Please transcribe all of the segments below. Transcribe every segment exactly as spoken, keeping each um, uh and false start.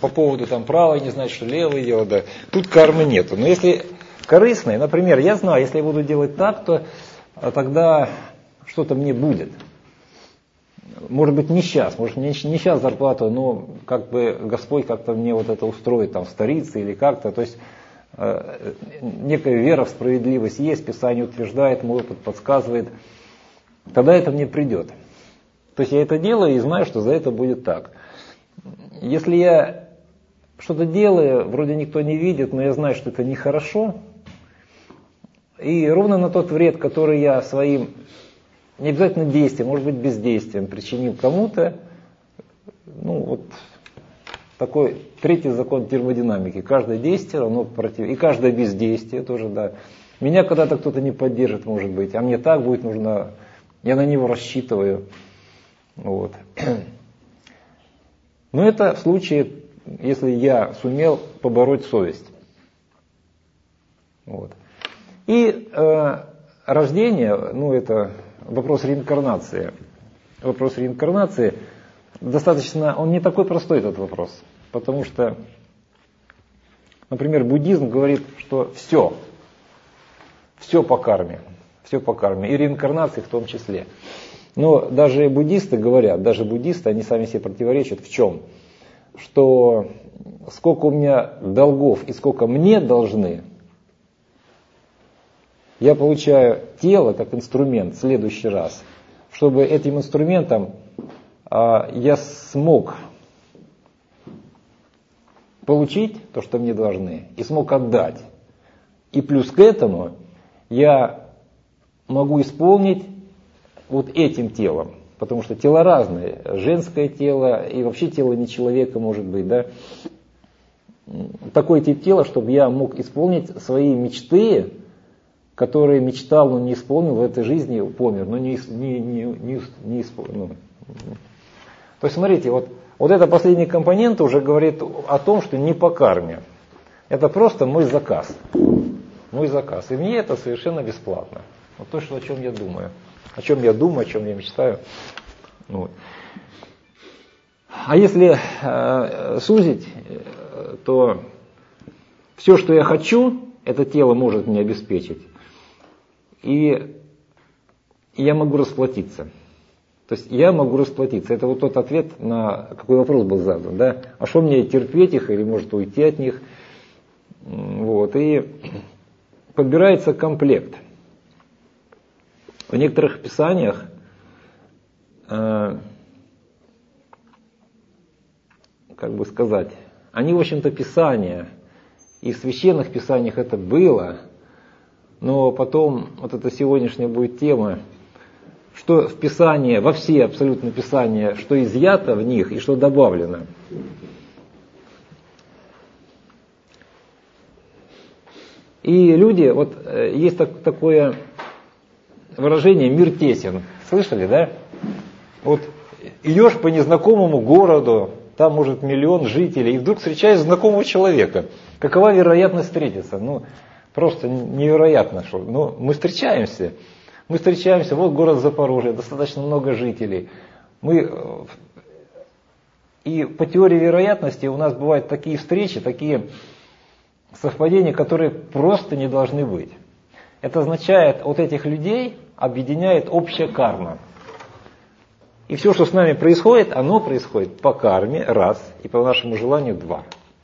по поводу там правой не знать, что левое дело, да. Тут кармы нету. Но если корыстной, например, я знаю, если я буду делать так, то тогда что-то мне будет. Может быть, не сейчас, может, не, не сейчас зарплату, но как бы Господь как-то мне вот это устроит там в старице или как-то. То есть э, некая вера в справедливость есть, Писание утверждает, мой опыт подсказывает. Тогда это мне придет. То есть я это делаю и знаю, что за это будет так. Если я что-то делаю, вроде никто не видит, но я знаю, что это нехорошо, и ровно на тот вред, который я своим, не обязательно действием, может быть бездействием причинил кому-то, ну вот такой третий закон термодинамики. Каждое действие равно против, и каждое бездействие тоже, да. Меня когда-то кто-то не поддержит, может быть, а мне так будет нужно, я на него рассчитываю. Вот. Но это в случае, если я сумел побороть совесть. Вот. И э, рождение, ну это вопрос реинкарнации. Вопрос реинкарнации достаточно, он не такой простой, этот вопрос. Потому что, например, буддизм говорит, что все, все по карме, все по карме, и реинкарнации в том числе. Но даже буддисты говорят, даже буддисты, они сами себе противоречат в чем? Что сколько у меня долгов и сколько мне должны, я получаю тело как инструмент в следующий раз, чтобы этим инструментом а, я смог получить то, что мне должны, и смог отдать. И плюс к этому я могу исполнить вот этим телом, потому что тела разные, женское тело и вообще тело не человека может быть, да, такой тип тела, чтобы я мог исполнить свои мечты, которые мечтал, но не исполнил в этой жизни, помер, но не, не, не, не, не исполнил. То есть смотрите, вот, вот это последний компонент уже говорит о том, что не по карме. Это просто мой заказ. Мой заказ. И мне это совершенно бесплатно. Вот то, что, о чем я думаю. О чем я думаю, о чем я мечтаю. Вот. А если э, сузить, то все, что я хочу, это тело может мне обеспечить. И я могу расплатиться. То есть я могу расплатиться. Это вот тот ответ, на какой вопрос был задан. Да? А что мне терпеть их или может уйти от них? Вот. И подбирается комплект. В некоторых писаниях э, как бы сказать, они, в общем-то, писания. И в священных писаниях это было. Но потом, вот эта сегодняшняя будет тема, что в Писании, во все абсолютно Писания, что изъято в них и что добавлено. И люди, вот есть так, такое выражение «мир тесен». Слышали, да? Вот идешь по незнакомому городу, там может миллион жителей, и вдруг встречаешь знакомого человека. Какова вероятность встретиться? Ну, просто невероятно, что ну, мы встречаемся. Мы встречаемся, вот город Запорожье, достаточно много жителей. Мы, и по теории вероятности у нас бывают такие встречи, такие совпадения, которые просто не должны быть. Это означает, вот этих людей объединяет общая карма. И все, что с нами происходит, оно происходит по карме, раз, и по нашему желанию, два.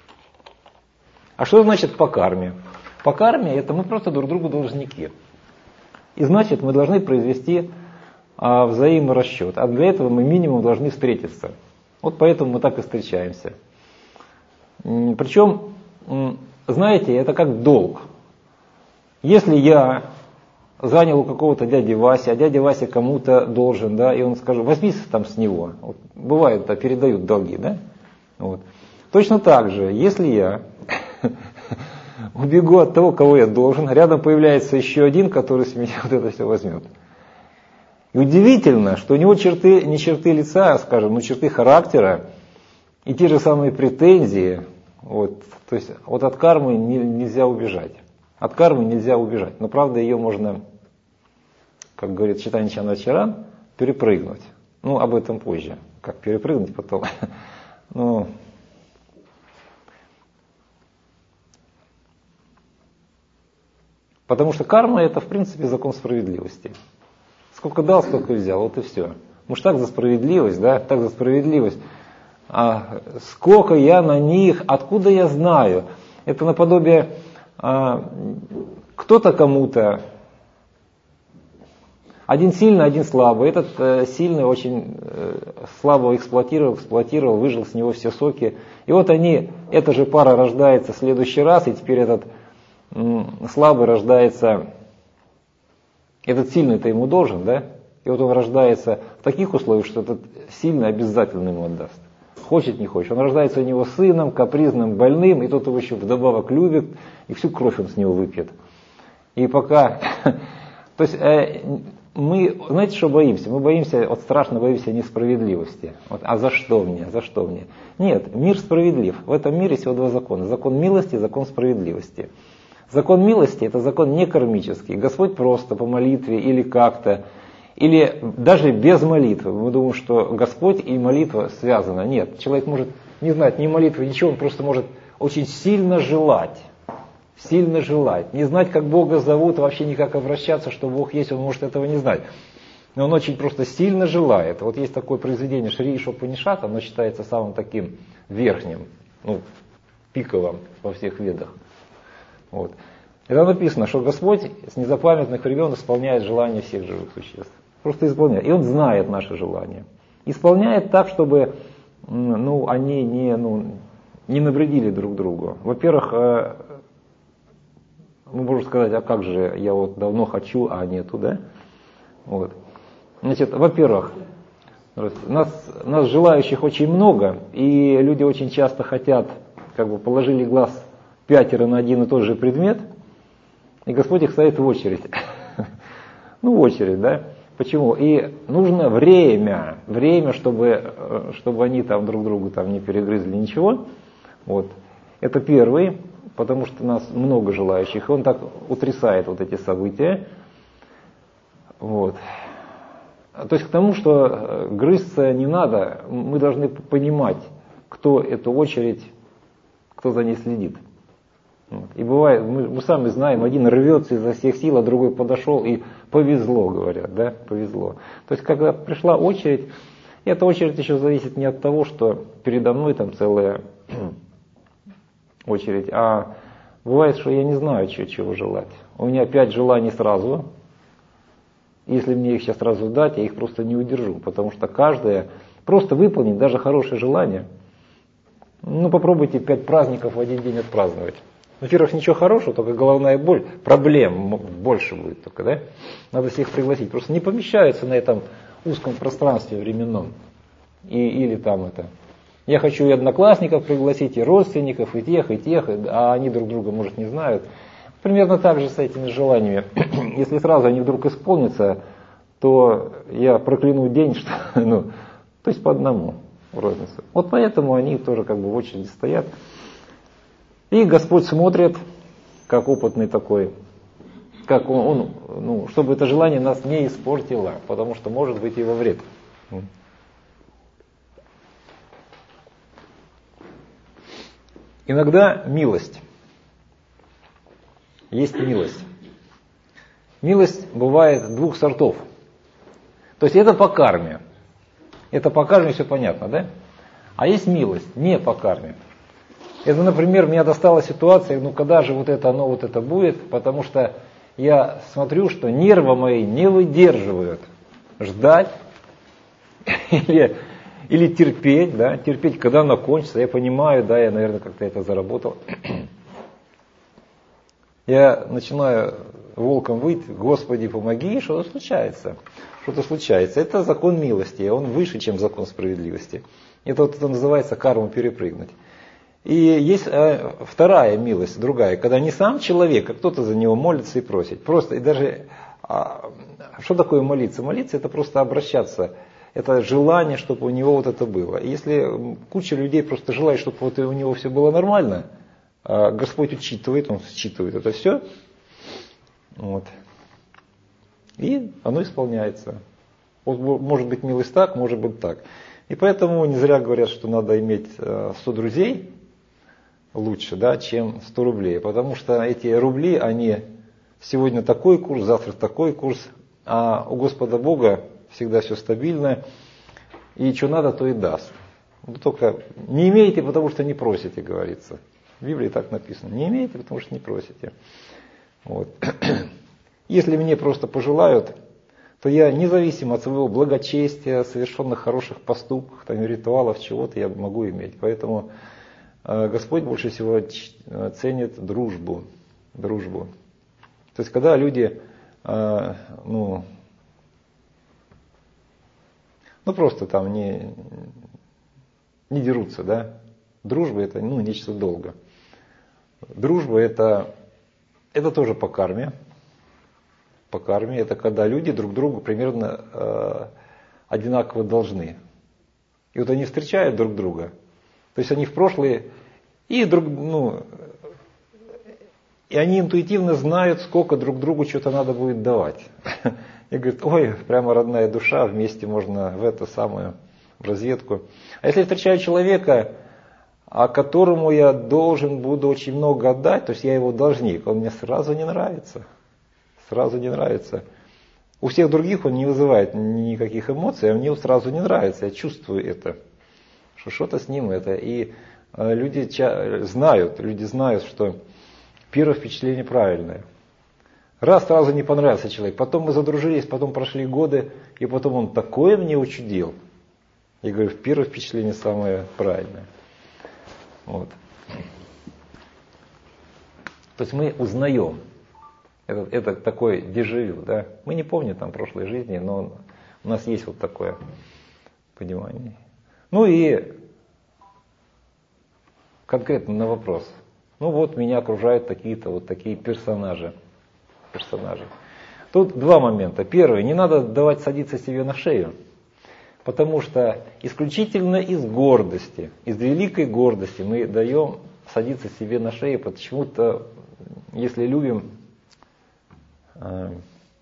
А что значит по карме? По карме это мы просто друг другу должники. И значит, мы должны произвести а, взаиморасчет. А для этого мы минимум должны встретиться. Вот поэтому мы так и встречаемся. Причем, знаете, это как долг. Если я занял у какого-то дяди Васи, а дядя Вася кому-то должен, да, и он скажет, возьми там с него. Вот, бывает, да, передают долги, да? Вот. Точно так же, если я убегу от того, кого я должен, рядом появляется еще один, который с меня вот это все возьмет. И удивительно, что у него черты, не черты лица, скажем, но черты характера и те же самые претензии. Вот, то есть вот от кармы не, нельзя убежать. От кармы нельзя убежать. Но правда ее можно, как говорит Чайтанья Чандрачаран, перепрыгнуть. Ну, об этом позже. Как перепрыгнуть потом. Ну, Потому что карма это в принципе закон справедливости. Сколько дал, столько и взял, вот и все. Может так за справедливость, да, так за справедливость. А сколько я на них, откуда я знаю? Это наподобие а, кто-то кому-то. Один сильный, один слабый. Этот э, сильный очень э, слабо эксплуатировал, эксплуатировал, выжил с него все соки. И вот они, эта же пара рождается в следующий раз, и теперь этот м, слабый рождается, этот сильный-то ему должен, да? И вот он рождается в таких условиях, что этот сильный обязательно ему отдаст. Хочет, не хочет. Он рождается у него сыном, капризным, больным, и тот его еще вдобавок любит, и всю кровь он с него выпьет. И пока... То есть... Э, мы, знаете, что боимся? Мы боимся, вот страшно боимся несправедливости. Вот, а за что мне? За что мне? Нет, мир справедлив. В этом мире всего два закона. Закон милости и закон справедливости. Закон милости это закон не кармический. Господь просто по молитве или как-то, или даже без молитвы. Мы думаем, что Господь и молитва связаны. Нет, человек может не знать ни молитвы, ничего, он просто может очень сильно желать. Сильно желать. Не знать, как Бога зовут, вообще никак обращаться, что Бог есть, он может этого не знать. Но он очень просто сильно желает. Вот есть такое произведение Шри Ишопанишат, оно считается самым таким верхним, ну, пиковым во всех ведах. Вот. И там написано, что Господь с незапамятных времен исполняет желания всех живых существ. Просто исполняет. И Он знает наши желания. Исполняет так, чтобы ну, они не, ну, не навредили друг другу. Во-первых, мы можем сказать, а как же, я вот давно хочу, а нету, да? Вот. Значит, во-первых, нас, нас желающих очень много, и люди очень часто хотят, как бы положили глаз пятеро на один и тот же предмет, и Господь их ставит в очередь. Ну, в очередь, да? Почему? И нужно время, время, чтобы, чтобы они там друг другу там не перегрызли ничего. Вот. Это первый. Потому что нас много желающих, и он так утрясает вот эти события. Вот. То есть к тому, что грызться не надо, мы должны понимать, кто эту очередь, кто за ней следит. Вот. И бывает, мы, мы сами знаем, один рвется изо всех сил, а другой подошел и повезло, говорят, да, повезло. То есть когда пришла очередь, и эта очередь еще зависит не от того, что передо мной там целая очередь, а бывает, что я не знаю, чего, чего желать. У меня пять желаний сразу. Если мне их сейчас сразу дать, я их просто не удержу, потому что каждое просто выполнить, даже хорошее желание. Ну, попробуйте пять праздников в один день отпраздновать. Во-первых, ничего хорошего, только головная боль, проблем больше будет только, да? Надо всех пригласить. Просто не помещаются на этом узком пространстве временном. И, или там это... Я хочу и одноклассников пригласить, и родственников, и тех, и тех, а они друг друга, может, не знают. Примерно так же с этими желаниями. Если сразу они вдруг исполнятся, то я прокляну день, что, ну, то есть по одному в розницу. Вот поэтому они тоже как бы в очереди стоят. И Господь смотрит, как опытный такой, как он, он ну, чтобы это желание нас не испортило, потому что может быть и во вред. Иногда милость. Есть милость. Милость бывает двух сортов. То есть это по карме. Это по карме все понятно, да? А есть милость не по карме. Это, например, меня достала ситуация, ну когда же вот это оно вот это будет, потому что я смотрю, что нервы мои не выдерживают ждать или... Или терпеть, да, терпеть, когда оно кончится, я понимаю, да, я, наверное, как-то это заработал. Я начинаю волком выть, Господи, помоги, и что-то случается. Что-то случается. Это закон милости, он выше, чем закон справедливости. Это вот это называется карму перепрыгнуть. И есть э, вторая милость, другая, когда не сам человек, а кто-то за него молится и просит. Просто, и даже, а, что такое молиться? Молиться это просто обращаться. Это желание, чтобы у него вот это было. И если куча людей просто желает, чтобы вот у него все было нормально, а Господь учитывает, Он считывает это все, вот, и оно исполняется. Вот, может быть милость так, может быть так. И поэтому не зря говорят, что надо иметь сто друзей лучше, да, чем сто рублей. Потому что эти рубли, они сегодня такой курс, завтра такой курс, а у Господа Бога всегда все стабильно, и что надо, то и даст. Вы только не имеете, потому что не просите, говорится. В Библии так написано. Не имеете, потому что не просите. Вот. Если мне просто пожелают, то я, независимо от своего благочестия, совершенных хороших поступков, там, ритуалов, чего-то, я могу иметь. Поэтому э, Господь больше всего ценит дружбу. дружбу. То есть, когда люди э, ну, ну, просто там не, не дерутся, да. Дружба это ну, нечто долго. Дружба это, это тоже по карме. По карме это когда люди друг другу примерно э, одинаково должны. И вот они встречают друг друга. То есть они в прошлое и друг, ну, и они интуитивно знают, сколько друг другу что-то надо будет давать. И говорят, ой, прямо родная душа, вместе можно в это самое, в разведку. А если я встречаю человека, а которому я должен буду очень много отдать, то есть я его должник, он мне сразу не нравится. Сразу не нравится. У всех других он не вызывает никаких эмоций, а мне сразу не нравится, я чувствую это, что что-то с ним это. И э, люди ча- знают, люди знают, что первое впечатление правильное. Раз сразу не понравился человек, потом мы задружились, потом прошли годы, и потом он такое мне учудил. Я говорю, первое впечатление самое правильное. Вот. То есть мы узнаем. Это, это такой дежавю, да. Мы не помним там прошлой жизни, но у нас есть вот такое понимание. Ну и конкретно на вопрос. Ну вот меня окружают такие-то вот такие персонажи. персонажи. Тут два момента. Первый, не надо давать садиться себе на шею, потому что исключительно из гордости, из великой гордости мы даем садиться себе на шею, почему-то, если любим, э,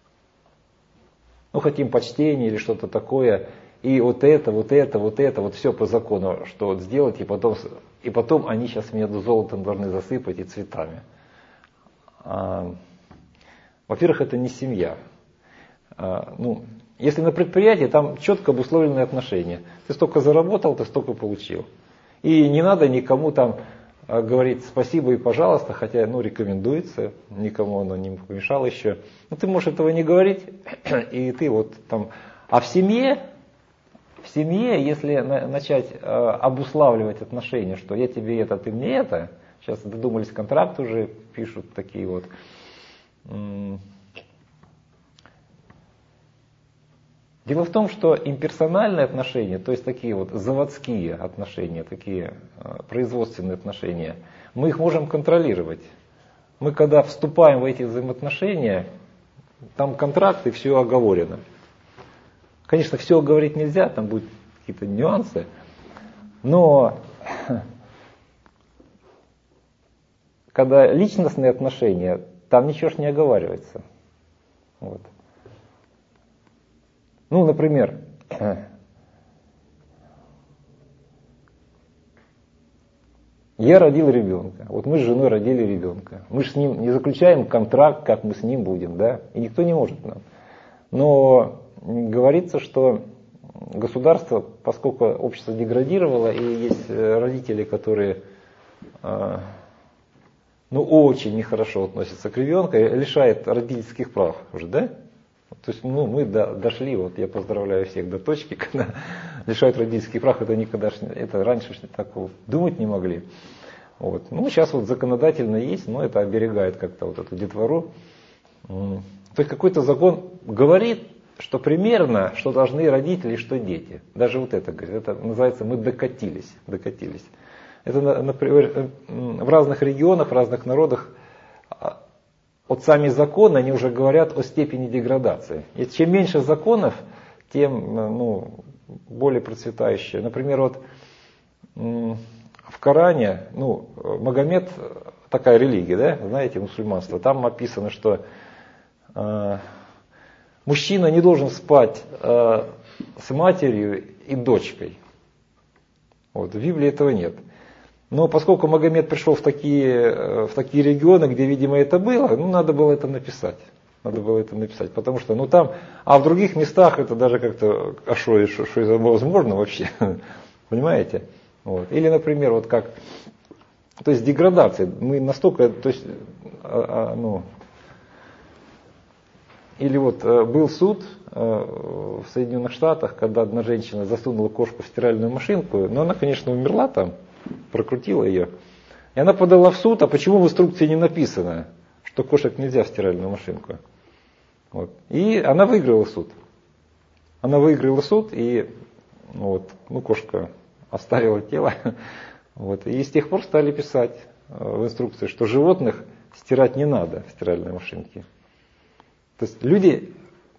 ну хотим почтения или что-то такое, и вот это, вот это, вот это, вот все по закону, что вот сделать, и потом, и потом они сейчас меня золотом должны засыпать и цветами. А, во-первых, это не семья. А, ну, если на предприятии, там четко обусловленные отношения. Ты столько заработал, ты столько получил. И не надо никому там говорить спасибо и пожалуйста, хотя ну, рекомендуется, никому оно не помешало еще. Но ты можешь этого не говорить, и ты вот там... А в семье, в семье, если начать э, обуславливать отношения, что я тебе это, ты мне это, сейчас додумались, контракт уже пишут такие вот. Дело в том, что имперсональные отношения, то есть такие вот заводские отношения, такие э, производственные отношения, мы их можем контролировать. Мы когда вступаем в эти взаимоотношения, там контракт и все оговорено. Конечно, все оговорить нельзя, там будут какие-то нюансы, но когда личностные отношения, там ничего ж не оговаривается. Вот. Ну, например, я родил ребенка. Вот мы с женой родили ребенка. Мы же с ним не заключаем контракт, как мы с ним будем, да? И никто не может нам. Но говорится, что государство, поскольку общество деградировало, и есть родители, которые ну, очень нехорошо относятся к ребенку, лишает родительских прав уже, да? То есть ну, мы до, дошли, вот я поздравляю всех до точки, когда лишают родительских прав, это никогда, это раньше так думать не могли. Вот. Ну, сейчас вот законодательно есть, но это оберегает как-то вот эту детвору. То есть какой-то закон говорит, что примерно, что должны родители, что дети. Даже вот это говорит, это называется мы докатились, докатились. Это, например, в разных регионах, в разных народах вот сами законы, они уже говорят о степени деградации. И чем меньше законов, тем ну, более процветающие. Например, вот в Коране, ну, Магомед, такая религия, да, знаете, мусульманство, там описано, что э, мужчина не должен спать э, с матерью и дочкой. Вот, в Библии этого нет. Но поскольку Магомед пришел в такие, в такие регионы, где, видимо, это было, ну, надо было это написать. Надо было это написать, потому что, ну, там, а в других местах это даже как-то, а что, что, что это возможно вообще, понимаете? Вот. Или, например, вот как, то есть деградация, мы настолько, то есть, а, а, ну, или вот был суд в Соединенных Штатах, когда одна женщина засунула кошку в стиральную машинку, но она, конечно, умерла там, прокрутила ее. И она подала в суд, а почему в инструкции не написано, что кошек нельзя в стиральную машинку. Вот. И она выиграла суд. Она выиграла суд, и вот, ну, кошка оставила тело. Вот. И с тех пор стали писать в инструкции, что животных стирать не надо в стиральной машинке. То есть люди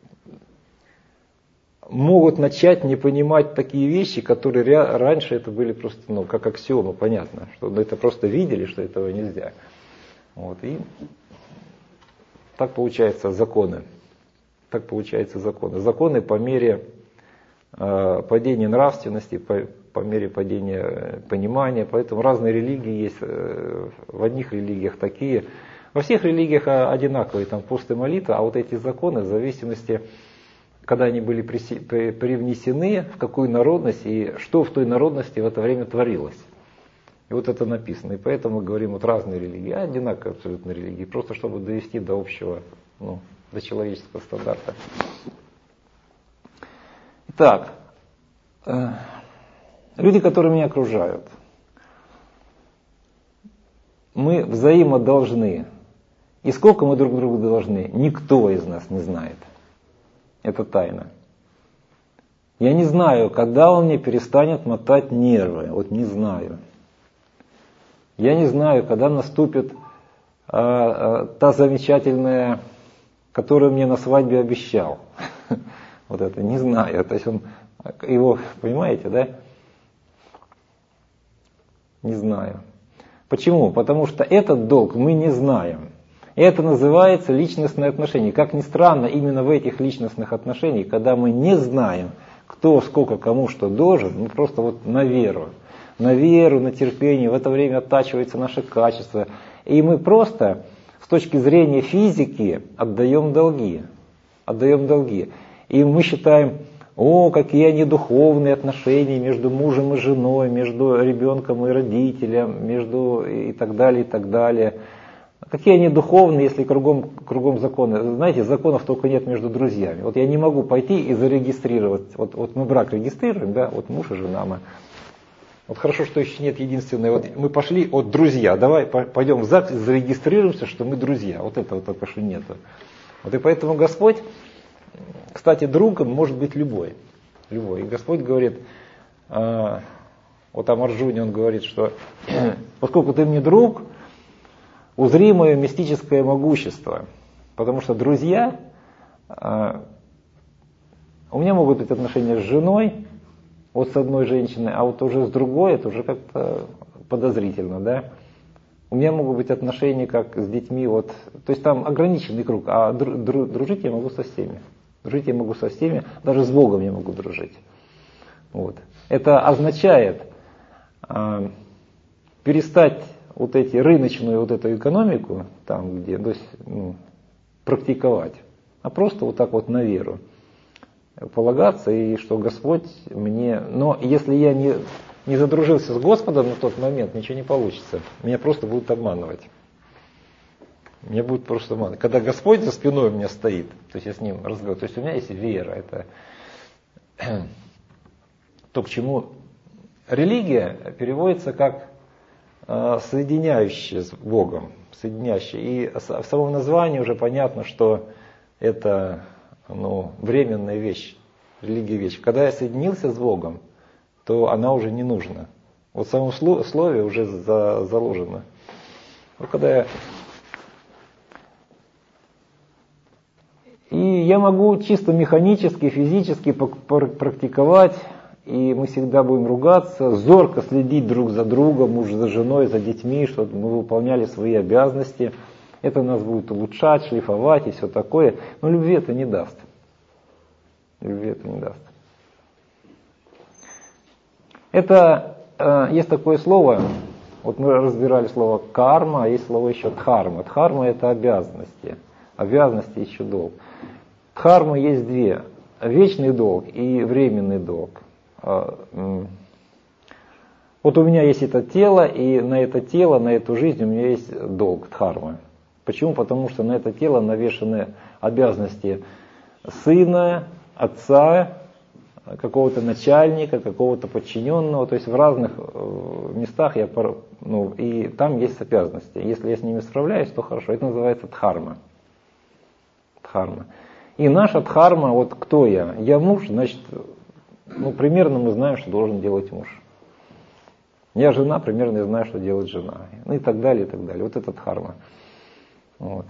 могут начать не понимать такие вещи, которые ре- раньше это были просто, ну, как аксиома, понятно, что это просто видели, что этого нельзя. Вот. И так получаются законы. Так получаются законы. Законы по мере э, падения нравственности, по, по мере падения понимания. Поэтому разные религии есть. Э, в одних религиях такие. Во всех религиях одинаковые, там пост и молитва, а вот эти законы в зависимости, когда они были привнесены, в какую народность и что в той народности в это время творилось. И вот это написано. И поэтому мы говорим, вот разные религии, а одинаковые абсолютно религии, просто чтобы довести до общего, ну, до человеческого стандарта. Итак, э, люди, которые меня окружают, мы взаимо должны. И сколько мы друг другу должны, никто из нас не знает. Это тайна. Я не знаю, когда он мне перестанет мотать нервы. Вот не знаю. Я не знаю, когда наступит а, а, та замечательная, которую мне на свадьбе обещал. Вот это не знаю. То есть он его, понимаете, да? Не знаю. Почему? Потому что этот долг мы не знаем. Это называется личностные отношения. Как ни странно, именно в этих личностных отношениях, когда мы не знаем, кто сколько кому что должен, ну просто вот на веру, на веру, на терпение, в это время оттачивается наше качество. И мы просто с точки зрения физики отдаем долги. Отдаем долги. И мы считаем, о, какие они духовные отношения между мужем и женой, между ребенком и родителем, между и так далее, и так далее. Какие они духовные, если кругом, кругом законы. Знаете, законов только нет между друзьями. Вот я не могу пойти и зарегистрировать. Вот, вот мы брак регистрируем, да, вот муж и жена мы. Вот хорошо, что еще нет единственной. Вот мы пошли, вот друзья, давай пойдем в ЗАГС и зарегистрируемся, что мы друзья. Вот этого только что нету. Вот и поэтому Господь, кстати, другом может быть любой. Любой. И Господь говорит, э, вот о Арджуне он говорит, что поскольку ты мне друг, узри мое мистическое могущество. Потому что друзья, э, у меня могут быть отношения с женой, вот с одной женщиной, а вот уже с другой, это уже как-то подозрительно, да. У меня могут быть отношения как с детьми, вот, то есть там ограниченный круг, а дру, дру, дружить я могу со всеми. Дружить я могу со всеми, даже с Богом я могу дружить. Вот. Это означает э, перестать вот эти рыночную вот эту экономику, там где, то есть, ну, практиковать, а просто вот так вот на веру полагаться, и что Господь мне... Но если я не, не задружился с Господом на тот момент, ничего не получится. Меня просто будут обманывать. Меня будут просто обманывать. Когда Господь за спиной у меня стоит, то есть я с Ним разговариваю, то есть у меня есть вера, это то, к чему религия переводится как соединяющее с Богом, соединяющее. И в самом названии уже понятно, что это, ну, временная вещь, религия вещь. Когда я соединился с Богом, то она уже не нужна. Вот в самом слове уже за, заложено. Но когда я... И я могу чисто механически, физически практиковать, и мы всегда будем ругаться, зорко следить друг за другом, муж за женой, за детьми, чтобы мы выполняли свои обязанности. Это нас будет улучшать, шлифовать и все такое. Но любви это не даст. Любви это не даст. Это, э, есть такое слово, Вот мы разбирали слово карма, а есть слово еще дхарма. Дхарма это обязанности. Обязанности еще долг. Дхарма есть две. Вечный долг и временный долг. Вот у меня есть это тело, и на это тело, на эту жизнь у меня есть долг, дхарма. Почему? Потому что на это тело навешаны обязанности сына, отца, какого-то начальника, какого-то подчиненного. То есть в разных местах я, ну, и там есть обязанности. Если я с ними справляюсь, то хорошо. Это называется дхарма. Дхарма. И наша дхарма, вот кто я? Я муж, значит, ну, примерно мы знаем, что должен делать муж. Я жена, примерно я знаю, что делает жена. Ну и так далее, и так далее. Вот это дхарма. Вот.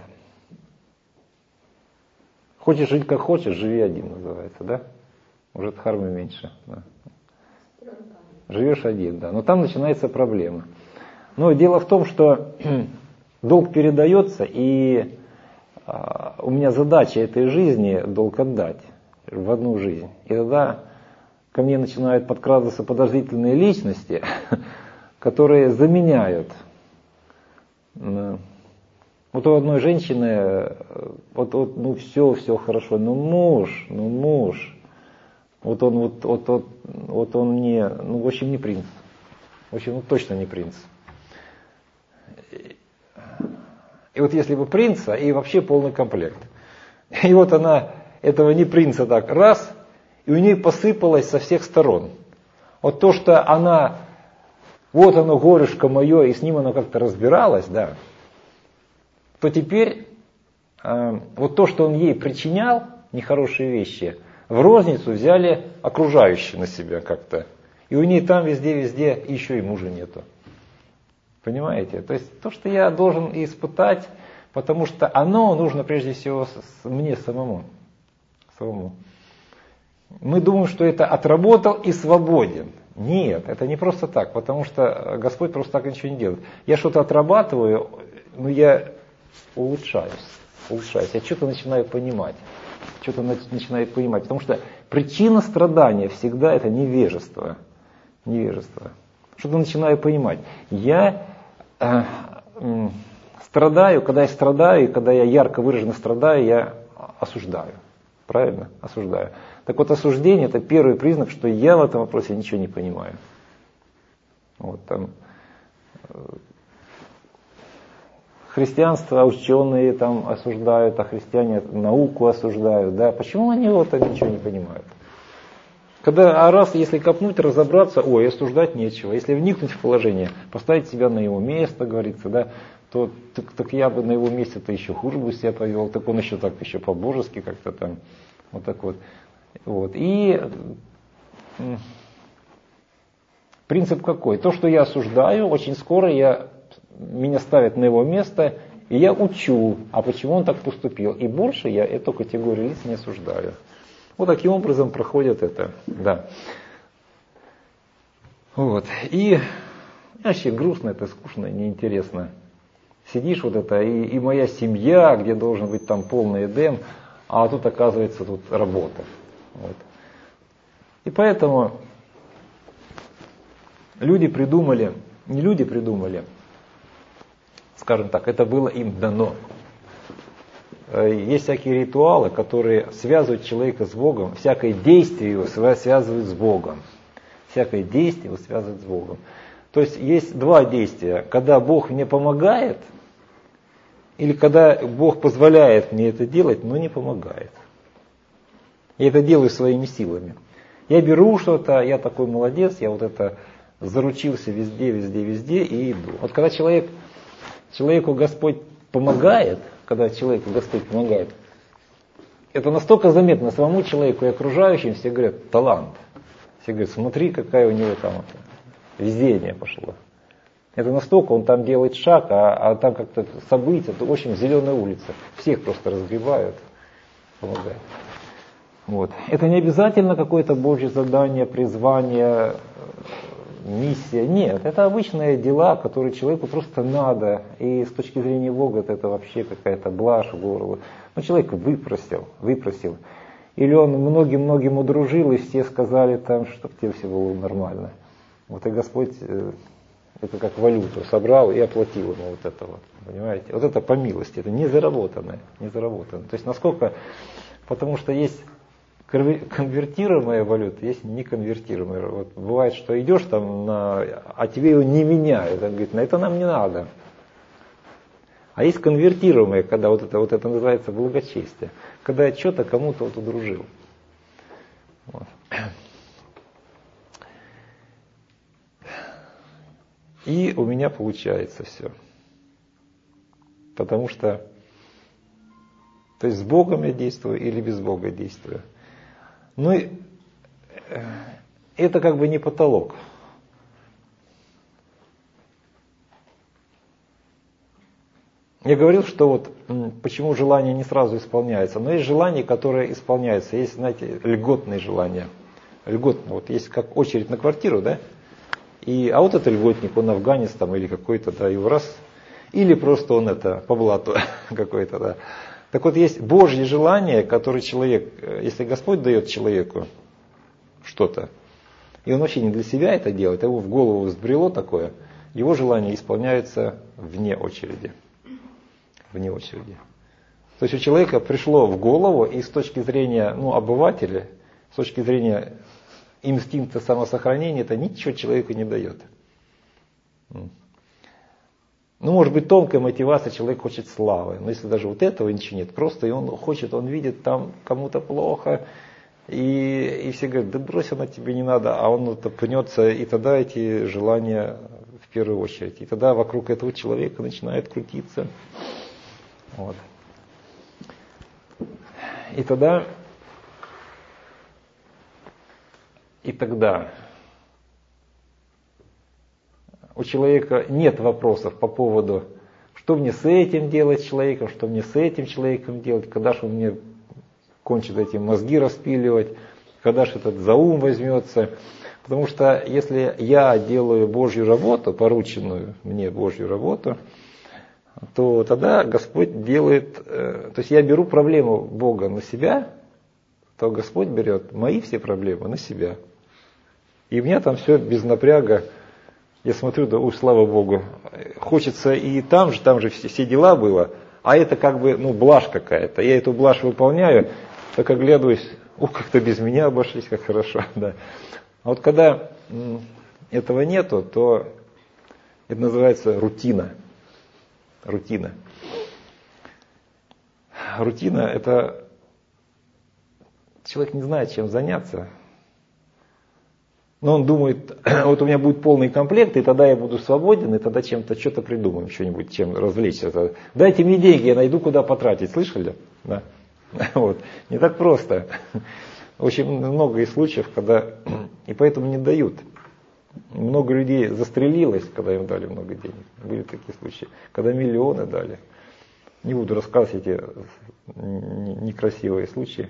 Хочешь жить как хочешь, живи один, называется, да? Уже дхармы меньше. Да. Живешь один, да. Но там начинается проблема. Но дело в том, что долг передается, и а, у меня задача этой жизни долг отдать в одну жизнь. И тогда ко мне начинают подкрадываться подозрительные личности, которые заменяют. Вот у одной женщины, вот, вот, ну все, все хорошо, ну муж, ну муж, вот он, вот, вот, вот, вот он не, ну в общем не принц, в общем ну, точно не принц. И вот если бы принца, и вообще полный комплект. И вот она этого не принца так раз, и у нее посыпалось со всех сторон. Вот то, что она, вот оно горюшко мое, и с ним она как-то разбиралась, да, то теперь э, вот то, что он ей причинял, нехорошие вещи, в розницу взяли окружающие на себя как-то. И у нее там везде-везде еще и мужа нету. Понимаете? То есть то, что я должен испытать, потому что оно нужно прежде всего мне самому. самому. Мы думаем, что это отработал и свободен. Нет, это не просто так, потому что Господь просто так ничего не делает. Я что-то отрабатываю, но я улучшаюсь, улучшаюсь. Я что-то начинаю понимать, что-то начинаю понимать, потому что причина страдания всегда это невежество, невежество. Что-то начинаю понимать. Я э, э, страдаю, когда я страдаю, и когда я ярко выраженно страдаю, я осуждаю. Правильно? Осуждаю. Так вот, осуждение это первый признак, что я в этом вопросе ничего не понимаю. Вот там э, христианство ученые там осуждают, а христиане науку осуждают. Да? Почему они вот ничего не понимают? Когда, а раз, если копнуть, разобраться, ой, осуждать нечего. Если вникнуть в положение, поставить себя на его место, говорится, да, то так, так я бы на его месте-то еще хуже бы себя повел, так он еще так еще по-божески как-то там, вот так вот. вот. И принцип какой? То, что я осуждаю, очень скоро я, меня ставят на его место, и я учу, а почему он так поступил. И больше я эту категорию лиц не осуждаю. Вот таким образом проходит это, да. Вот. И вообще грустно, это скучно, неинтересно. Сидишь вот это, и, и моя семья, где должен быть там полный эдем, а тут оказывается тут работа. Вот. И поэтому люди придумали, не люди придумали, скажем так, это было им дано. Есть всякие ритуалы, которые связывают человека с Богом, всякое действие его связывают с Богом. Всякое действие его связывают с Богом. То есть есть два действия. Когда Бог мне помогает, или когда Бог позволяет мне это делать, но не помогает. Я это делаю своими силами. Я беру что-то, я такой молодец, я вот это заручился везде, везде, везде и иду. Вот когда человек, человеку Господь помогает, когда человеку Господь помогает, это настолько заметно самому человеку и окружающим, все говорят, талант. Все говорят, смотри, какая у него там везение пошло. Это настолько, он там делает шаг, а, а там как-то события, в общем, зеленая улица. Всех просто разгребают, помогают. Вот. Это не обязательно какое-то Божье задание, призвание, миссия. Нет, это обычные дела, которые человеку просто надо. И с точки зрения Бога это вообще какая-то блажь в горло. Но человек выпросил, выпросил. Или он многим-многим удружил, и все сказали там, чтобы тебе все было нормально. Вот и Господь Это как валюту собрал и оплатил ему вот это вот. Понимаете? Вот это по милости, это не заработанное, не заработанное. То есть насколько, потому что есть конвертируемая валюта, есть неконвертируемая. Вот бывает, что идешь там, на, а тебе его не меняют. Он говорит, на это нам не надо. А есть конвертируемая, когда вот это, вот это называется благочестие. Когда я что-то кому-то вот удружил. Вот. И у меня получается все. Потому что, то есть с Богом я действую или без Бога действую. Ну и это как бы не потолок. Я говорил, что вот почему желание не сразу исполняется. Но есть желания, которые исполняются. Есть, знаете, льготные желания. Льготные. Вот есть как очередь на квартиру, да? И, а вот это льготник, он афганец там или какой-то, да, его раз. Или просто он это по блату какой-то, да. Так вот есть Божьи желания, которые человек, если Господь дает человеку что-то, и он вообще не для себя это делает, а его в голову взбрело такое, его желания исполняются вне очереди. Вне очереди. То есть у человека пришло в голову, и с точки зрения ну, обывателя, с точки зрения инстинкта самосохранения, это ничего человеку не дает. Ну, может быть, тонкая мотивация, человек хочет славы, но если даже вот этого ничего нет, просто и он хочет, он видит там кому-то плохо, и, и все говорят, да брось, она тебе не надо, а он это пнется, и тогда эти желания в первую очередь, и тогда вокруг этого человека начинает крутиться. Вот. И тогда, и тогда у человека нет вопросов по поводу, что мне с этим делать с человеком, что мне с этим человеком делать, когда же он мне кончит эти мозги распиливать, когда же этот заум возьмется. Потому что если я делаю Божью работу, порученную мне Божью работу, то тогда Господь делает, то есть я беру проблему Бога на себя, то Господь берет мои все проблемы на себя. И у меня там все без напряга. Я смотрю, да, уж, слава Богу, хочется и там же, там же все, все дела было, а это как бы, ну, блажь какая-то. Я эту блажь выполняю, так оглядываюсь, ух, как-то без меня обошлись, как хорошо, да. А вот когда этого нету, то это называется рутина. Рутина. Рутина – это человек не знает, чем заняться. Но он думает, вот у меня будет полный комплект, и тогда я буду свободен, и тогда чем-то что-то придумаем, что-нибудь, чем развлечься. Дайте мне деньги, я найду, куда потратить. Слышали? Да. Вот. Не так просто. Очень много есть случаев, когда и поэтому не дают. Много людей застрелилось, когда им дали много денег. Были такие случаи. Когда миллионы дали. Не буду рассказывать эти некрасивые случаи.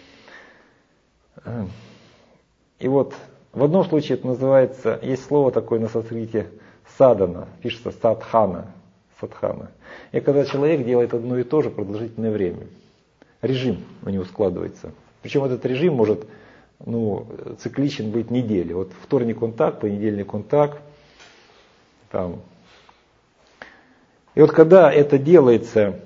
И вот в одном случае это называется, есть слово такое на санскрите садана, пишется садхана. Садхана. И когда человек делает одно и то же продолжительное время, режим у него складывается. Причем этот режим может ну, цикличен быть недели. Вот вторник он так, понедельник он так. Там. И вот когда это делается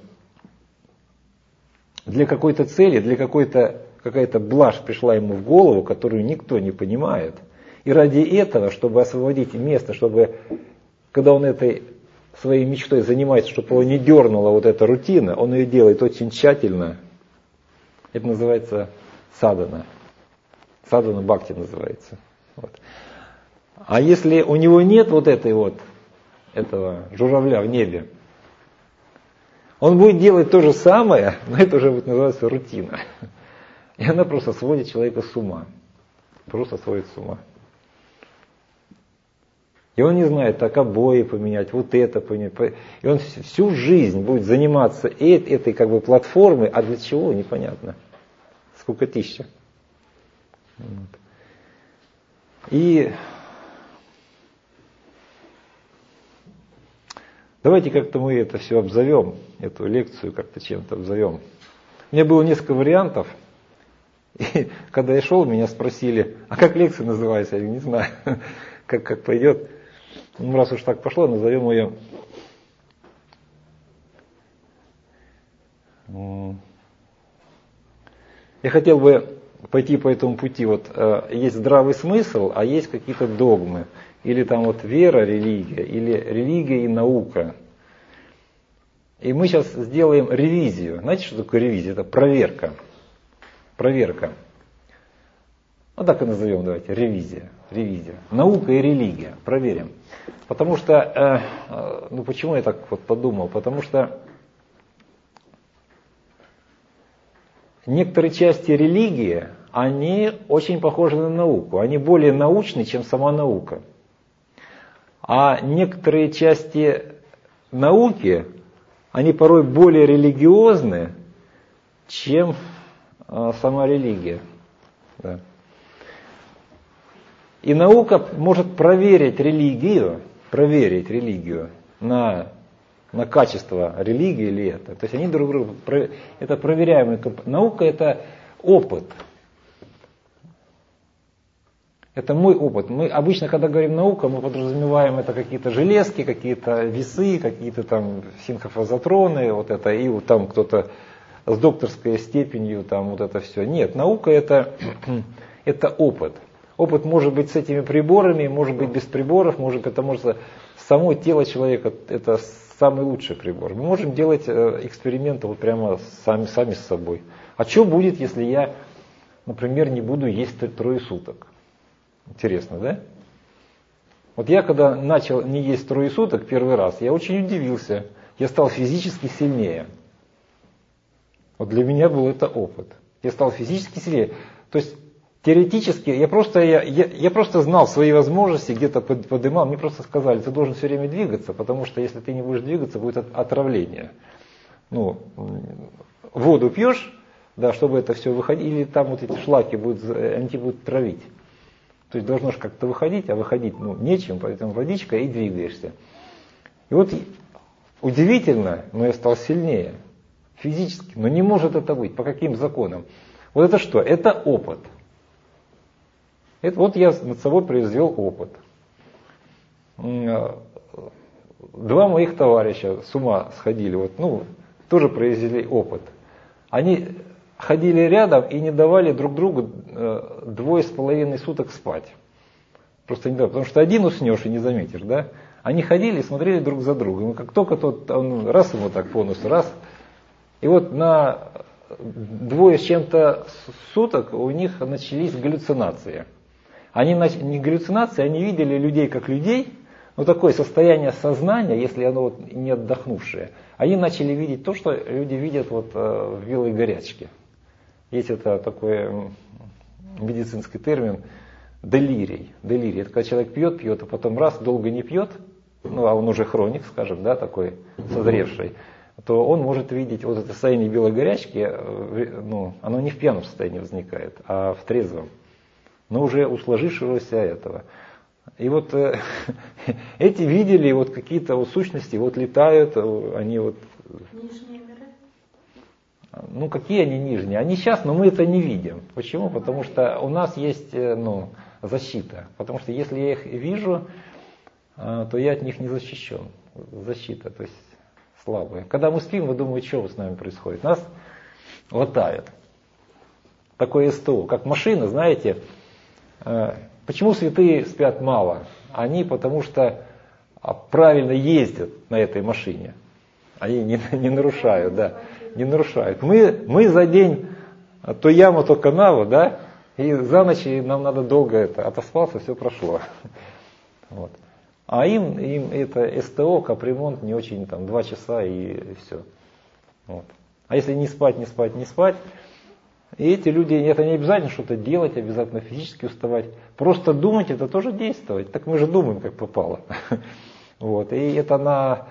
для какой-то цели, для какой-то какая-то блажь пришла ему в голову, которую никто не понимает. И ради этого, чтобы освободить место, чтобы, когда он этой своей мечтой занимается, чтобы его не дернула вот эта рутина, он ее делает очень тщательно. Это называется садана. Садана бхакти называется. Вот. А если у него нет вот этой вот, этого журавля в небе, он будет делать то же самое, но это уже будет называться рутина. И она просто сводит человека с ума. Просто сводит с ума. И он не знает, так обои поменять, вот это поменять. И он всю жизнь будет заниматься этой как бы платформой, а для чего, непонятно. Сколько тысяч. Вот. И давайте как-то мы это все обзовем, эту лекцию как-то чем-то обзовем. У меня было несколько вариантов. И когда я шел, меня спросили, а как лекция называется? Я говорю, не знаю, как, как пойдет. Ну, раз уж так пошло, назовем ее я хотел бы пойти по этому пути. Вот э, есть здравый смысл, а есть какие-то догмы. Или там вот вера, религия, или религия и наука. И мы сейчас сделаем ревизию. Знаете, что такое ревизия? Это проверка. Проверка. Вот так и назовем, давайте, ревизия. Ревизия. Наука и религия. Проверим. Потому что, э, э, ну почему я так вот подумал? Потому что некоторые части религии, они очень похожи на науку. Они более научны, чем сама наука. А некоторые части науки, они порой более религиозны, чем а, сама религия. Да. И наука может проверить религию, проверить религию на, на качество религии или это. То есть они друг друга, это проверяемый. Наука это опыт. Это мой опыт. Мы обычно, когда говорим наука, мы подразумеваем это какие-то железки, какие-то весы, какие-то там синхрофазотроны, вот это, и вот там кто-то с докторской степенью, там вот это все. Нет, наука это, это опыт. Опыт может быть с этими приборами, может быть без приборов, может это может само тело человека, это самый лучший прибор. Мы можем делать эксперименты вот прямо сами, сами с собой. А что будет, если я, например, не буду есть трое суток? Интересно, да? Вот я когда начал не есть трое суток первый раз, я очень удивился. Я стал физически сильнее. Вот для меня был это опыт. Я стал физически сильнее. То есть теоретически я просто, я, я, я просто знал свои возможности, где-то подымал. Мне просто сказали, ты должен все время двигаться, потому что если ты не будешь двигаться, будет отравление. Ну, воду пьешь, да, чтобы это все выходило, или там вот эти шлаки будут, они тебя будут травить. То есть должно же как-то выходить, а выходить ну, нечем, поэтому водичка и двигаешься. И вот удивительно, но я стал сильнее физически, но не может это быть. По каким законам? Вот это что? Это опыт. Это, вот я над собой произвел опыт. Два моих товарища с ума сходили, вот, ну, тоже произвели опыт. Они ходили рядом и не давали друг другу э, двое с половиной суток спать. Просто не давали, потому что один уснешь и не заметишь, да? Они ходили и смотрели друг за другом. И как только тот, он раз ему так по носу, раз. И вот на двое с чем-то суток у них начались галлюцинации. Они не галлюцинации, они видели людей как людей, но такое состояние сознания, если оно вот не отдохнувшее, они начали видеть то, что люди видят вот в белой горячке. Есть это такой медицинский термин делирий. Делирий. Это когда человек пьет, пьет, а потом раз, долго не пьет, ну а он уже хроник, скажем, да, такой созревший, то он может видеть вот это состояние белой горячки, ну, оно не в пьяном состоянии возникает, а в трезвом, но уже у сложившегося этого. И вот э, эти видели вот какие-то вот сущности, вот летают, они вот... Нижние миры? Ну, какие они нижние? Они сейчас, но мы это не видим. Почему? Потому что у нас есть ну, защита. Потому что если я их вижу, то я от них не защищен. Защита, то есть слабая. Когда мы спим, мы думаем, что с нами происходит. Нас латают. Такое СТО. Как машина, знаете, почему святые спят мало? Они потому что правильно ездят на этой машине. Они не, не нарушают, да. Не нарушают. Мы, мы за день то яму, то канаву, да, и за ночь нам надо долго это, отоспался, все прошло. Вот. А им, им это СТО, капремонт не очень, там, два часа и, и все. Вот. А если не спать, не спать, не спать, и эти люди, это не обязательно что-то делать, обязательно физически уставать. Просто думать, это тоже действовать. Так мы же думаем, как попало. Вот. И это на...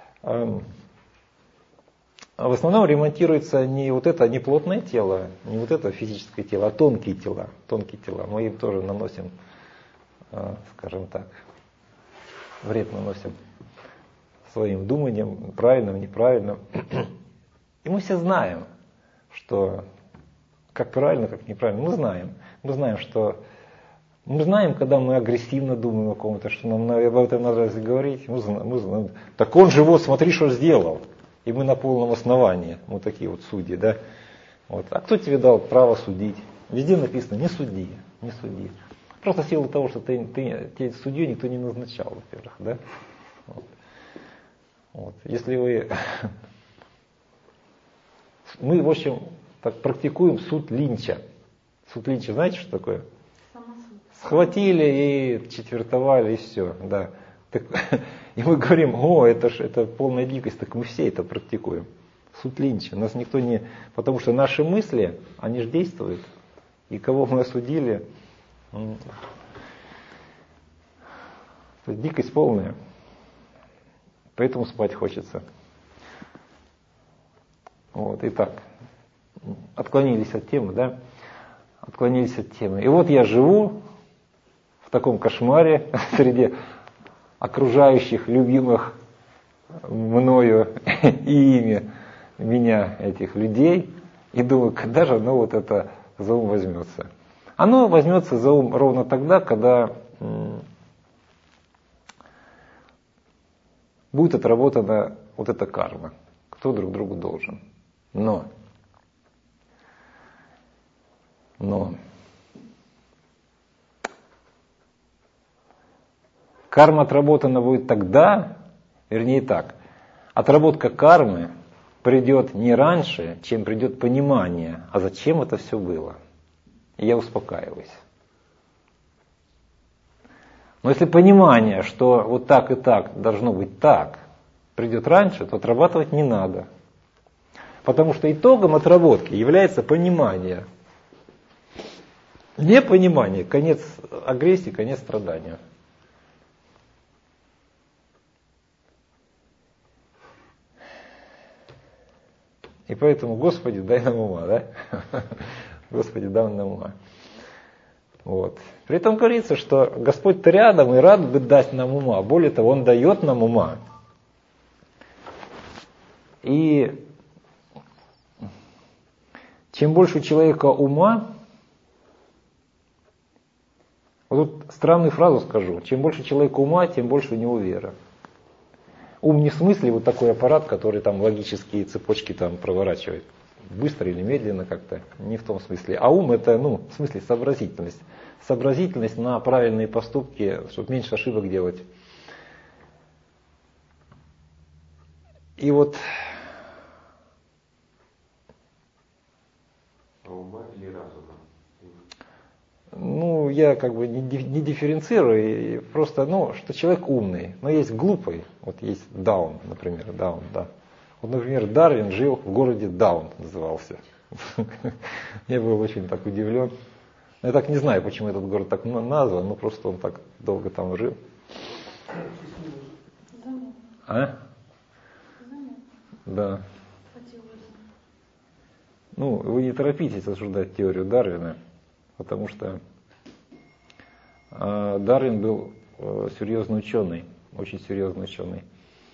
В основном ремонтируется не вот это, не плотное тело, не вот это физическое тело, а тонкие тела. Тонкие тела. Мы им тоже наносим, скажем так, вред наносим своим думанием, правильным, неправильным. И мы все знаем, что как правильно, как неправильно. Мы знаем. Мы знаем, что Мы знаем, когда мы агрессивно думаем о ком-то, что нам об этом надо говорить. Мы знаем, мы знаем. Так он же вот, смотри, что сделал. И мы на полном основании. Мы такие вот судьи, да? Вот. А кто тебе дал право судить? Везде написано, не суди, не суди. Просто в силу того, что ты, ты, ты судью никто не назначал, во-первых, да? Вот. Вот. Если вы... Мы, в общем, так практикуем суд Линча. Суд Линча, знаете, что такое? Схватили и четвертовали, и все, да. Так, и мы говорим, о, это ж это полная дикость, так мы все это практикуем. Суд Линча. Нас никто не... Потому что наши мысли, они же действуют. И кого мы осудили, ну, это дикость полная. Поэтому спать хочется. Вот, итак, отклонились от темы, да? Отклонились от темы. И вот я живу в таком кошмаре среди окружающих, любимых мною и ими меня этих людей. И думаю, когда же оно вот это за ум возьмется? Оно возьмется за ум ровно тогда, когда м, будет отработана вот эта карма. Кто друг другу должен. Но, но, карма отработана будет тогда, вернее так, отработка кармы придет не раньше, чем придет понимание, а зачем это все было. И я успокаиваюсь. Но если понимание, что вот так и так должно быть так, придет раньше, то отрабатывать не надо. Потому что итогом отработки является понимание. Непонимание, конец агрессии, конец страдания. И поэтому, Господи, дай нам ума, да? Господи, дай нам ума. Вот. При этом говорится, что Господь-то рядом и рад бы дать нам ума. Более того, Он дает нам ума. И чем больше у человека ума, вот тут странную фразу скажу, чем больше человека ума, тем больше у него вера. Ум не в смысле вот такой аппарат, который там логические цепочки там проворачивает. Быстро или медленно как-то, не в том смысле. А ум это, ну, в смысле сообразительность. Сообразительность на правильные поступки, чтобы меньше ошибок делать. И вот... Ума или разума? Ну, я как бы не, не дифференцирую, просто, ну, что человек умный, но есть глупый. Вот есть Даун, например, Даун, да. Вот, например, Дарвин жил в городе Даун, назывался. Я был очень так удивлен. Я так не знаю, почему этот город так назван, но просто он так долго там жил. А? Да. Ну, вы не торопитесь осуждать теорию Дарвина, потому что э, Дарвин был э, серьезный ученый, очень серьезный ученый.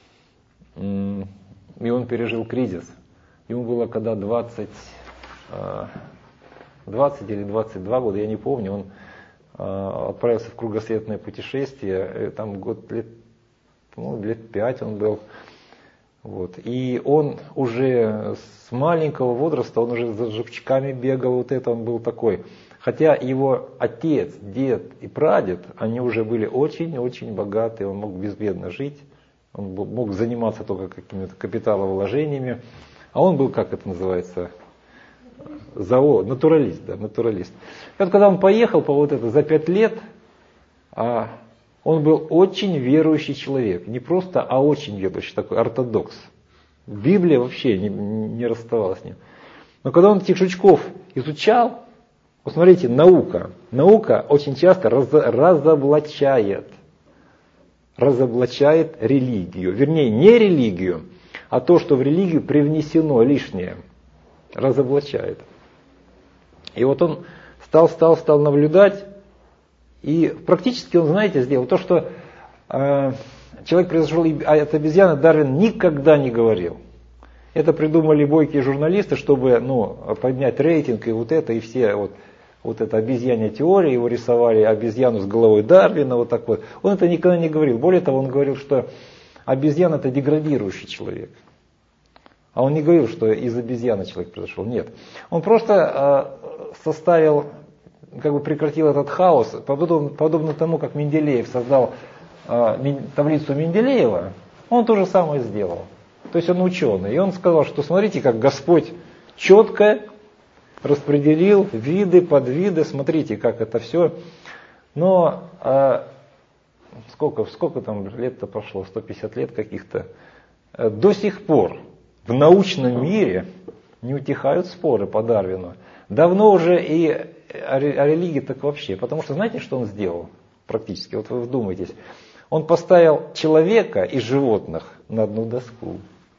И он пережил кризис. Ему было когда двадцать, э, двадцать или двадцать два года, я не помню, он э, отправился в кругосветное путешествие, там год, лет, ну, лет пять он был. Вот. И он уже с маленького возраста, он уже за жучками бегал, вот это он был такой. Хотя его отец, дед и прадед, они уже были очень-очень богатые, он мог безбедно жить, он мог заниматься только какими-то капиталовложениями. А он был, как это называется, зоо, натуралист, да, натуралист. И вот когда он поехал по вот это за пять лет, а, он был очень верующий человек. Не просто, а очень верующий, такой ортодокс. Библия вообще не, не расставалась с ним. Но когда он этих жучков изучал, посмотрите, наука. Наука очень часто раз, разоблачает. Разоблачает религию. Вернее, не религию, а то, что в религию привнесено лишнее. Разоблачает. И вот он стал, стал, стал наблюдать. И практически он, знаете, сделал то, что э, человек произошел от обезьяны, Дарвин никогда не говорил. Это придумали бойкие журналисты, чтобы, ну, поднять рейтинг и вот это, и все вот вот эта обезьянья теория, его рисовали обезьяну с головой Дарвина, вот так вот. Он это никогда не говорил. Более того, он говорил, что обезьяна это деградирующий человек. А он не говорил, что из обезьяны человек произошел. Нет. Он просто э, составил, как бы прекратил этот хаос, подобно, подобно тому, как Менделеев создал э, таблицу Менделеева, он то же самое сделал. То есть он ученый. И он сказал, что смотрите, как Господь четко распределил виды, подвиды, смотрите, как это все. Но э, сколько, сколько там лет-то прошло, сто пятьдесят лет каких-то, э, до сих пор в научном мире не утихают споры по Дарвину. Давно уже и о религии так вообще. Потому что знаете, что он сделал практически? Вот вы вдумайтесь. Он поставил человека и животных на одну доску.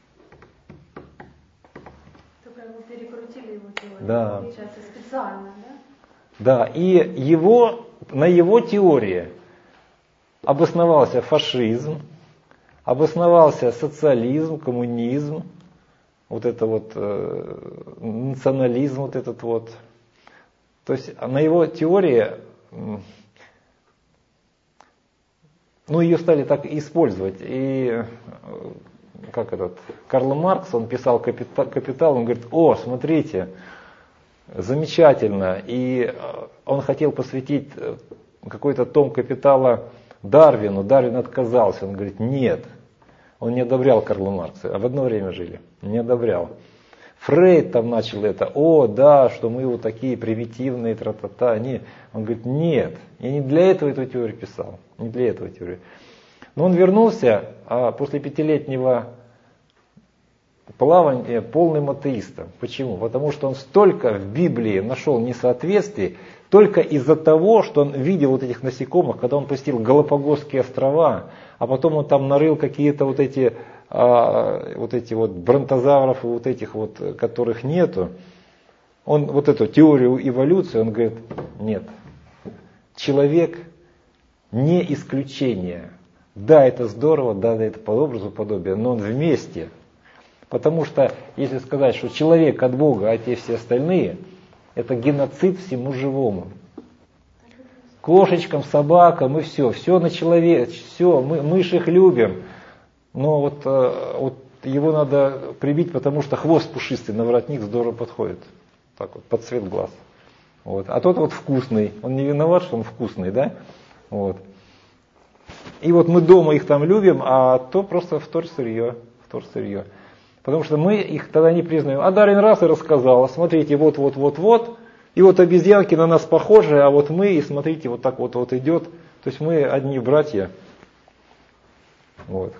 Только его перекрутили его теорию. Да. Получается, специально, да? Да, и его, на его теории обосновался фашизм, обосновался социализм, коммунизм, вот это вот э, национализм, вот этот вот. То есть на его теории, ну ее стали так использовать. И как этот Карл Маркс, он писал «Капитал», «Капитал», он говорит: о, смотрите, замечательно. И он хотел посвятить какой-то том «Капитала» Дарвину. Дарвин отказался, он говорит: нет. Он не одобрял Карла Маркса, а в одно время жили, не одобрял. Фрейд там начал это: о, да, что мы вот такие примитивные, тра-та-та. Не. Он говорит: нет, я не для этого эту теорию писал, не для этого теорию. Но он вернулся а после пятилетнего плавания полным атеистом. Почему? Потому что он столько в Библии нашел несоответствий, только из-за того, что он видел вот этих насекомых, когда он посетил Галапагосские острова, а потом он там нарыл какие-то вот эти, а, вот эти вот бронтозавров, вот этих вот, которых нету. Он вот эту теорию эволюции, он говорит: нет, человек не исключение. Да, это здорово, да, это по образу подобия, но он вместе. Потому что, если сказать, что человек от Бога, а те все остальные, это геноцид всему живому. Кошечкам, собакам и все, все на человека, все, мы, мы ж их любим. Но вот, вот его надо прибить, потому что хвост пушистый на воротник здорово подходит. Так вот, под цвет глаз. Вот. А тот вот вкусный, он не виноват, что он вкусный, да? Вот. И вот мы дома их там любим, а то просто вторсырье, вторсырье. Потому что мы их тогда не признаем. А Дарвин раз и рассказал: смотрите, вот, вот, вот, вот. И вот обезьянки на нас похожи, а вот мы, и смотрите, вот так вот, вот идет. То есть мы одни братья. Вот.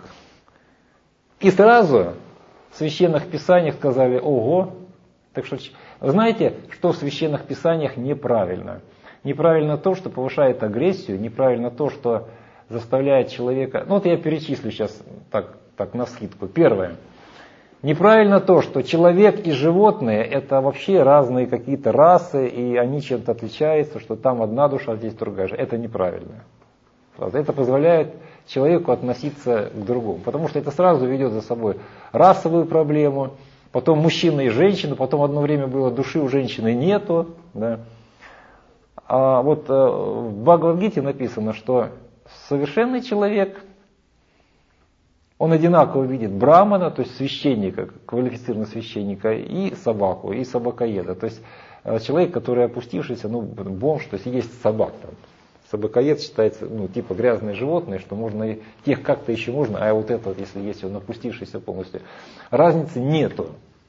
И сразу в священных писаниях сказали: ого. Так что, знаете, что в священных писаниях неправильно? Неправильно то, что повышает агрессию, неправильно то, что заставляет человека... Ну вот я перечислю сейчас так, так навскидку. Первое. Неправильно то, что человек и животные это вообще разные какие-то расы, и они чем-то отличаются, что там одна душа, а здесь другая же. Это неправильно. Это позволяет человеку относиться к другому. Потому что это сразу ведет за собой расовую проблему, потом мужчина и женщина, потом одно время было души у женщины нету. Да. А вот в Бхагавад-гите написано, что совершенный человек, он одинаково видит брамана, то есть священника, квалифицированного священника, и собаку, и собакоеда. То есть человек, который опустившийся, ну, бомж, то есть есть собак там. Собакоед считается, ну, типа грязные животные, что можно и тех как-то еще можно, а вот это вот, если есть он опустившийся полностью. Разницы нету.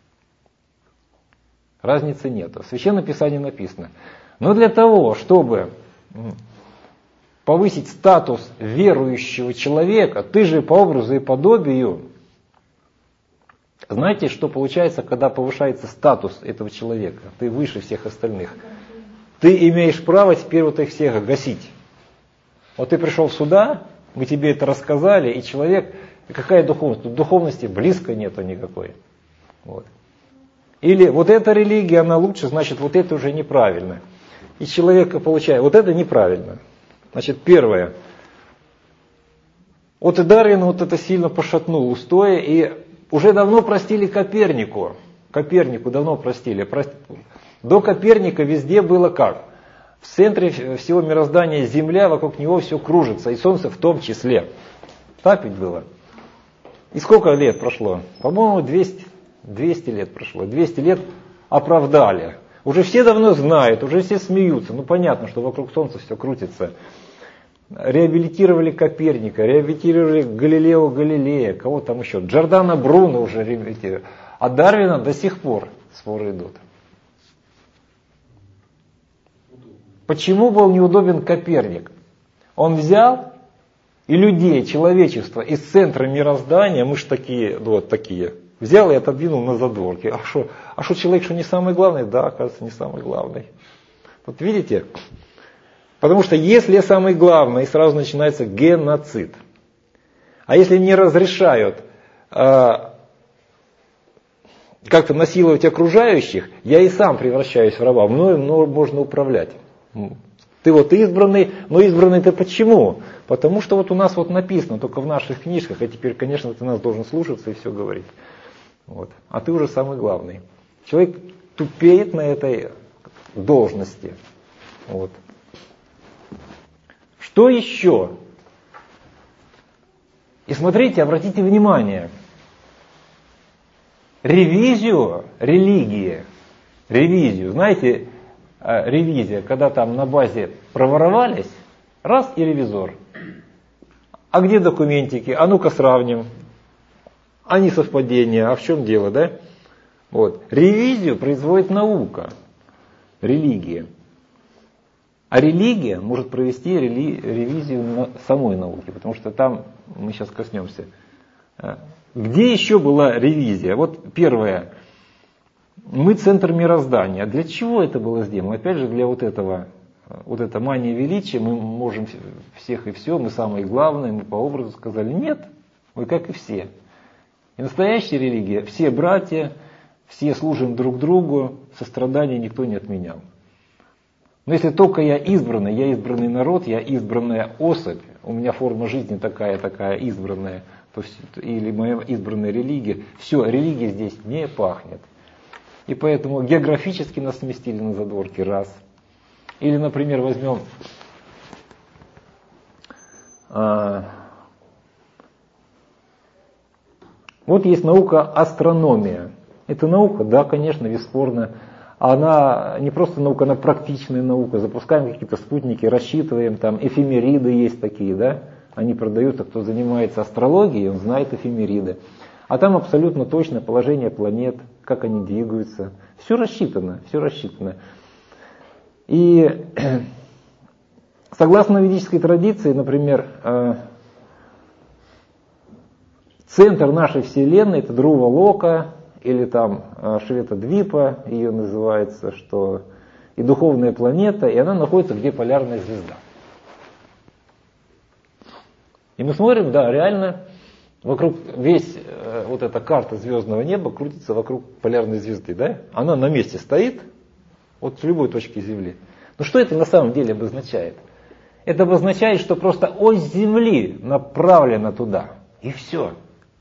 Разницы нету. В Священном Писании написано: но для того, чтобы повысить статус верующего человека, ты же по образу и подобию. Знаете, что получается, когда повышается статус этого человека? Ты выше всех остальных. Ты имеешь право теперь вот их всех гасить. Вот ты пришел сюда, мы тебе это рассказали, и человек, какая духовность? Тут духовности близко нету никакой. Вот. Или вот эта религия, она лучше, значит вот это уже неправильно. И человека получает, вот это неправильно. Значит, первое. Вот и Дарвин вот это сильно пошатнул устои, и уже давно простили Копернику. Копернику давно простили. До Коперника везде было как? В центре всего мироздания Земля, вокруг него все кружится, и Солнце в том числе. Так ведь было? И сколько лет прошло? По-моему, двести, двести лет прошло. двести лет оправдали. Уже все давно знают, уже все смеются. Ну понятно, что вокруг Солнца все крутится. Реабилитировали Коперника, реабилитировали Галилео Галилея, кого там еще, Джордано Бруно уже реабилитировали. А Дарвина до сих пор споры идут. Почему был неудобен Коперник? Он взял и людей, человечество из центра мироздания, мы же такие, вот такие, взял и отодвинул на задворки. А что, а что человек, что не самый главный? Да, оказывается, не самый главный. Вот видите? Потому что если я самый главный, сразу начинается геноцид. А если не разрешают э, как-то насиловать окружающих, я и сам превращаюсь в раба. Мною, мною можно управлять. Ты вот избранный, но избранный ты почему? Потому что вот у нас вот написано только в наших книжках, а теперь, конечно, ты нас должен слушаться и все говорить. Вот. А ты уже самый главный. Человек тупеет на этой должности. Вот. Что еще? И смотрите, обратите внимание. Ревизию религии. Ревизию. Знаете, ревизия, когда там на базе проворовались, раз и ревизор. А где документики? А ну-ка сравним. А не совпадение, а в чем дело, да? Вот. Ревизию производит наука, религия. А религия может провести рели- ревизию на самой науки, потому что там, мы сейчас коснемся. Где еще была ревизия? Вот первое. Мы центр мироздания. Для чего это было сделано? Опять же, для вот этого, вот этой мании величия, мы можем всех и все, мы самые главные, мы по образу сказали, нет, мы как и все. И настоящая религия, все братья, все служим друг другу, сострадания никто не отменял. Но если только я избранный, я избранный народ, я избранная особь, у меня форма жизни такая, такая избранная, то есть, или моя избранная религия, все, религия здесь не пахнет. И поэтому географически нас сместили на задворки, раз. Или, например, возьмем а, вот есть наука астрономия. Это наука, да, конечно, бесспорно. Она не просто наука, она практичная наука. Запускаем какие-то спутники, рассчитываем, там эфемериды есть такие, да. Они продаются, кто занимается астрологией, он знает эфемериды. А там абсолютно точно положение планет, как они двигаются. Все рассчитано, все рассчитано. И согласно ведической традиции, например, центр нашей Вселенной это Друва Лока, или там Швета-Двипа, ее называется, что и духовная планета, и она находится, где полярная звезда. И мы смотрим, да, реально, вокруг весь э, вот эта карта звездного неба крутится вокруг полярной звезды, да? Она на месте стоит, вот с любой точки Земли. Но что это на самом деле обозначает? Это обозначает, что просто ось Земли направлена туда, и все.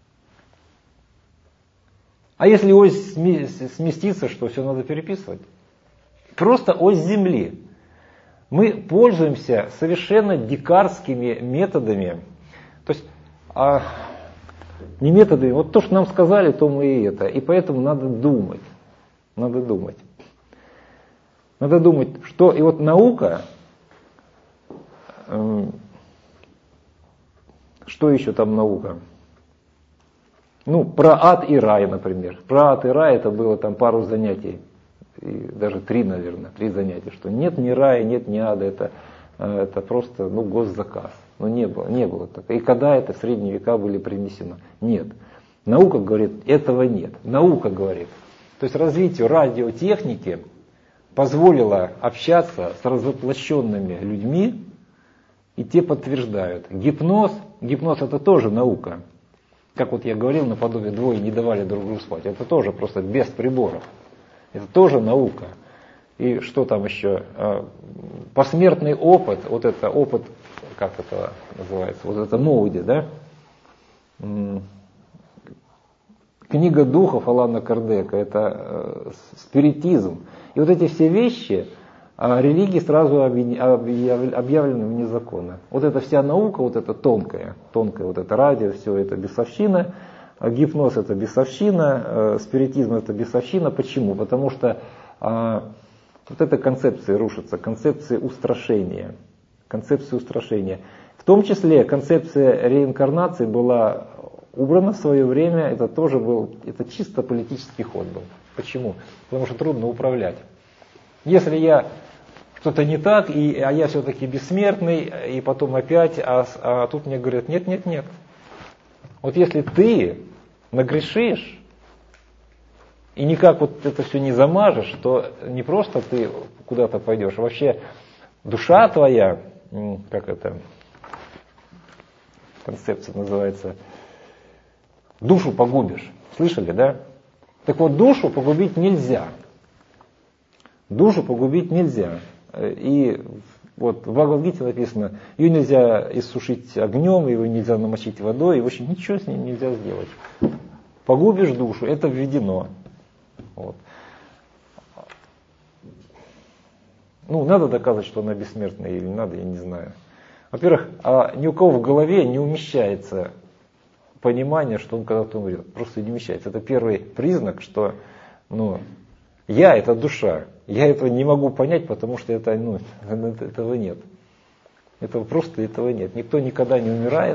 А если ось сместится, что все надо переписывать? Просто ось Земли. Мы пользуемся совершенно дикарскими методами. То есть, а, не методами, вот то, что нам сказали, то мы и это. И поэтому надо думать. Надо думать. Надо думать, что... И вот наука... Э, что еще там наука? Ну, про ад и рай, например. Про ад и рай это было там пару занятий. И даже три, наверное, три занятия. Что нет ни рая, нет ни ада. Это, это просто ну, госзаказ. Но не было, не было такого. И когда это в средние века были принесено? Нет. Наука говорит, этого нет. Наука говорит. То есть развитие радиотехники позволило общаться с развоплощенными людьми, и те подтверждают. Гипноз, гипноз это тоже наука. Как вот я говорил, наподобие двое не давали друг другу спать. Это тоже просто без приборов. Это тоже наука. И что там еще? Посмертный опыт, вот это опыт, как это называется, вот это Моуди, да? Книга духов Алана Кардека, это спиритизм. И вот эти все вещи, а религии сразу объявлены вне закона. Вот эта вся наука, вот эта тонкая, тонкая вот это радио, все это бесовщина, гипноз это бесовщина, спиритизм это бесовщина. Почему? Потому что а, вот эта концепция рушится, концепция устрашения, концепция устрашения. В том числе концепция реинкарнации была убрана в свое время, это тоже был, это чисто политический ход был. Почему? Потому что трудно управлять. Если я что-то не так, и, а я все-таки бессмертный, и потом опять, а, а тут мне говорят, нет, нет, нет. Вот если ты нагрешишь, и никак вот это все не замажешь, то не просто ты куда-то пойдешь, а вообще душа твоя, как это, концепция называется, душу погубишь. Слышали, да? Так вот, душу погубить нельзя. Душу погубить нельзя. И вот в Бхагавад-гите написано, ее нельзя иссушить огнем, его нельзя намочить водой, и в общем ничего с ней нельзя сделать. Погубишь душу, это введено. Вот. Ну, надо доказывать, что она бессмертная или не надо, я не знаю. Во-первых, а ни у кого в голове не умещается понимание, что он когда-то умрет. Просто не умещается. Это первый признак, что ну, я это душа. Я этого не могу понять, потому что это, ну, этого нет. Этого просто этого нет. Никто никогда не умирает.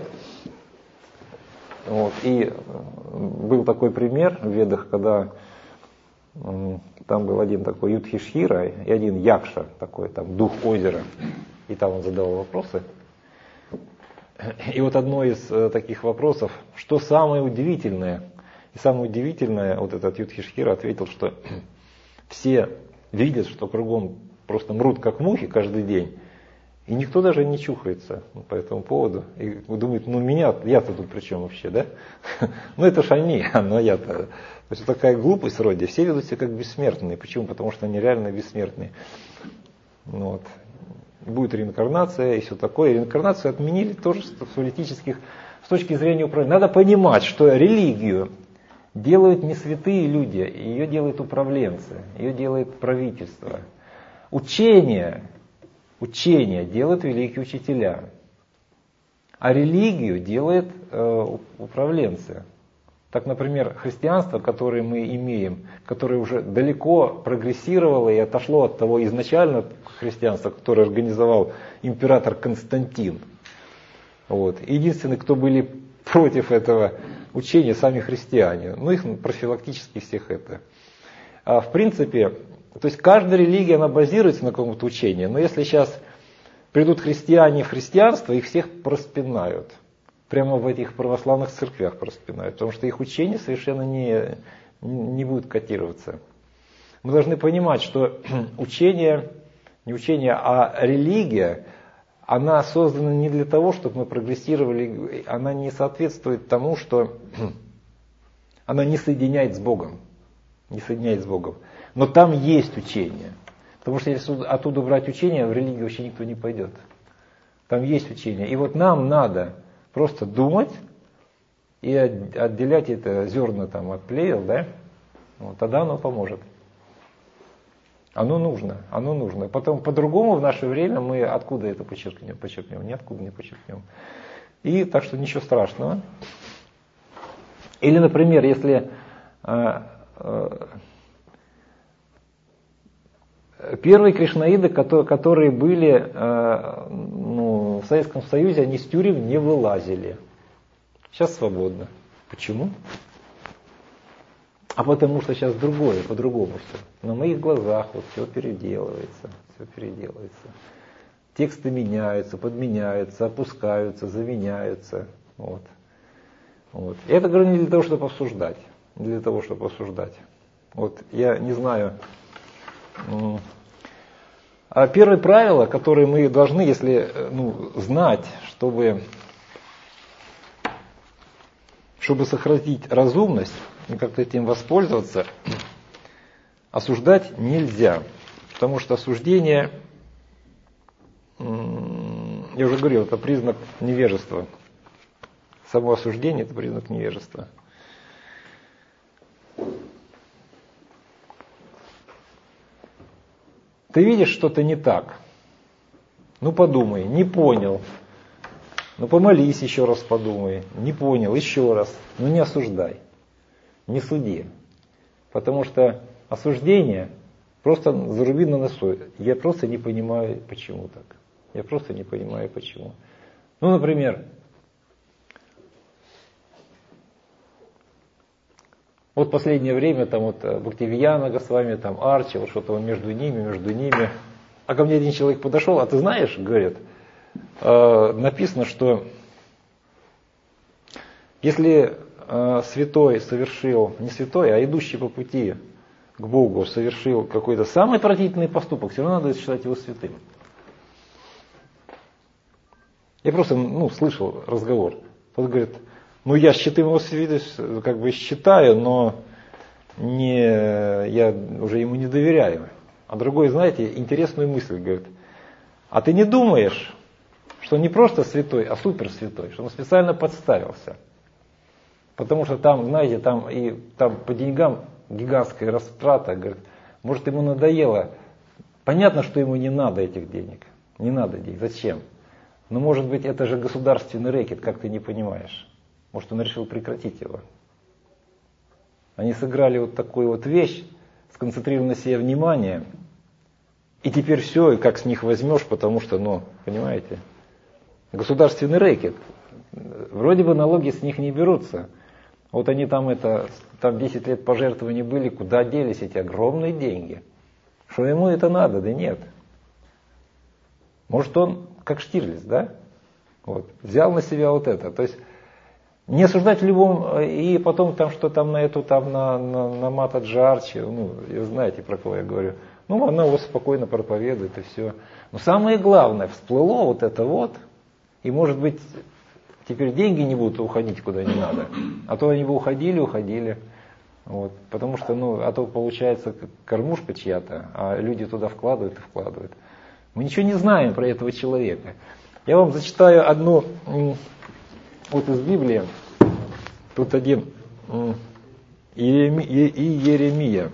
Вот. И был такой пример в Ведах, когда там был один такой Юдхишхира и один Якша, такой там дух озера. И там он задавал вопросы. И вот одно из таких вопросов, что самое удивительное, и самое удивительное, вот этот Юдхишхира ответил, что все видят, что кругом просто мрут как мухи каждый день, и никто даже не чухается по этому поводу. И думает, ну меня, я-то тут при чем вообще, да? Ну это ж они, но я-то. То есть такая глупость вроде, все ведут себя как бессмертные. Почему? Потому что они реально бессмертные. Вот. Будет реинкарнация и все такое. Реинкарнацию отменили тоже с политических, с точки зрения управления. Надо понимать, что религию делают не святые люди, ее делают управленцы, ее делает правительство. Учение, учение делают великие учителя, а религию делают э, управленцы. Так, например, христианство, которое мы имеем, которое уже далеко прогрессировало и отошло от того изначально христианства, которое организовал император Константин. Вот. Единственные, кто были против этого учения, сами христиане. Ну, их профилактически всех это. А в принципе, то есть каждая религия, она базируется на каком-то учении. Но если сейчас придут христиане в христианство, их всех проспинают. Прямо в этих православных церквях проспинают. Потому что их учение совершенно не, не будет котироваться. Мы должны понимать, что учение, не учение, а религия, она создана не для того, чтобы мы прогрессировали, она не соответствует тому, что она не соединяет с Богом. Не соединяет с Богом. Но там есть учение. Потому что если оттуда брать учение, в религию вообще никто не пойдет. Там есть учение. И вот нам надо просто думать и отделять это зерна там, от плевел, да? Вот, тогда оно поможет. Оно нужно, оно нужно. Потом по-другому в наше время мы откуда это подчеркнем? Подчеркнем, ниоткуда не подчеркнем. И так что ничего страшного. Или, например, если э, э, первые кришнаиды, которые, которые были э, ну, в Советском Союзе, они с тюрем не вылазили. Сейчас свободно. Почему? А потому что сейчас другое, по-другому все. На моих глазах вот все переделывается, все переделывается. Тексты меняются, подменяются, опускаются, заменяются. Вот. Вот. И это говорю не для того, чтобы обсуждать. Не для того, чтобы обсуждать. Вот я не знаю. А первое правило, которое мы должны, если ну, знать, чтобы, чтобы сохранить разумность, и как-то этим воспользоваться, осуждать нельзя. Потому что осуждение, я уже говорил, это признак невежества. Само осуждение – это признак невежества. Ты видишь что-то не так. Ну подумай, не понял. Ну помолись еще раз, подумай. Не понял, еще раз. Ну не осуждай, не суди. Потому что осуждение просто заруби на носу. Я просто не понимаю, почему так. Я просто не понимаю, почему. Ну, например, вот последнее время там вот Бхактивияна Госвами, там Арчи, вот что-то между ними, между ними. А ко мне один человек подошел, а ты знаешь, говорит, э, написано, что если э, святой совершил, не святой, а идущий по пути к Богу совершил какой-то самый отвратительный поступок, все равно надо считать его святым. Я просто ну, слышал разговор. Тот говорит, ну я святым его как бы считаю, но не, я уже ему не доверяю. А другой, знаете, интересную мысль говорит, а ты не думаешь, что он не просто святой, а суперсвятой, что он специально подставился. Потому что там, знаете, там и там по деньгам гигантская растрата, говорит, может ему надоело. Понятно, что ему не надо этих денег. Не надо денег. Зачем? Но может быть это же государственный рэкет, как ты не понимаешь. Может он решил прекратить его. Они сыграли вот такую вот вещь, сконцентрировали на себе внимание, и теперь все, и как с них возьмешь, потому что, ну, понимаете, государственный рэкет. Вроде бы налоги с них не берутся. Вот они там это, там десять лет пожертвований были, куда делись эти огромные деньги? Что ему это надо? Да нет. Может он, как Штирлиц, да? Вот, взял на себя вот это. То есть не осуждать в любом, и потом там что там на эту, там на, на, на Матаджи Арчи, ну, знаете, про кого я говорю. Ну, она его спокойно проповедует и все. Но самое главное, всплыло вот это вот, и может быть теперь деньги не будут уходить куда не надо. А то они бы уходили, уходили. Вот, потому что, ну, а то получается кормушка чья-то, а люди туда вкладывают и вкладывают. Мы ничего не знаем про этого человека. Я вам зачитаю одну вот из Библии. Тут один Иеремия,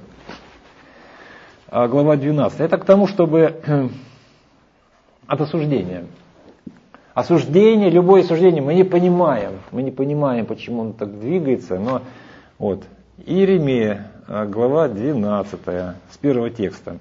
глава двенадцатая. Это к тому, чтобы от осуждения. Осуждение, любое осуждение, мы не понимаем. Мы не понимаем, почему он так двигается. Но вот, Иеремия, глава двенадцатая, с первого текста.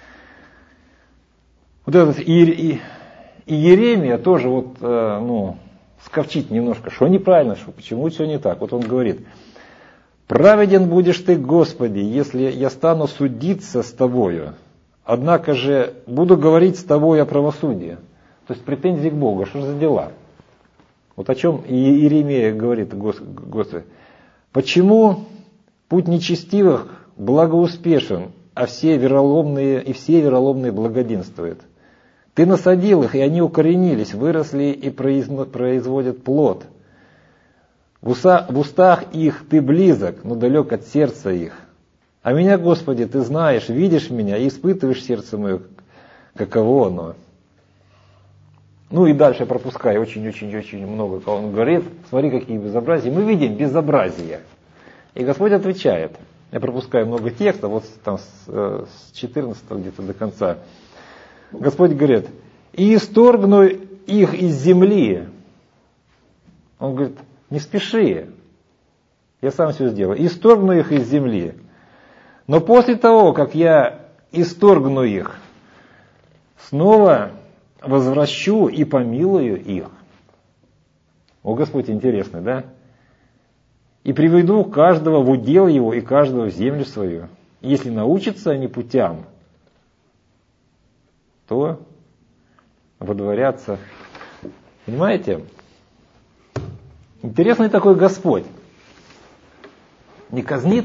Вот этот Иеремия тоже вот, ну, сковчит немножко, что неправильно, что почему все не так. Вот он говорит, праведен будешь ты, Господи, если я стану судиться с тобою, однако же буду говорить с тобой о правосудии. То есть претензии к Богу, что за дела? Вот о чем Иеремия говорит, Господи. Почему путь нечестивых благоуспешен, а все вероломные и все вероломные благоденствуют? Ты насадил их, и они укоренились, выросли и производят плод. В, уса, в устах их ты близок, но далек от сердца их. А меня, Господи, ты знаешь, видишь меня и испытываешь сердце мое, каково оно. Ну и дальше пропускай очень-очень-очень много. Он говорит, смотри, какие безобразия. Мы видим безобразие. И Господь отвечает. Я пропускаю много текста, вот там с четырнадцатого где-то до конца. Господь говорит, и исторгну их из земли. Он говорит, не спеши, я сам все сделаю. Исторгну их из земли. Но после того, как я исторгну их, снова возвращу и помилую их. О, Господь, интересно, да? И приведу каждого в удел его и каждого в землю свою. Если научатся они путям, то водворятся. Понимаете? Интересный такой Господь. Не казнит.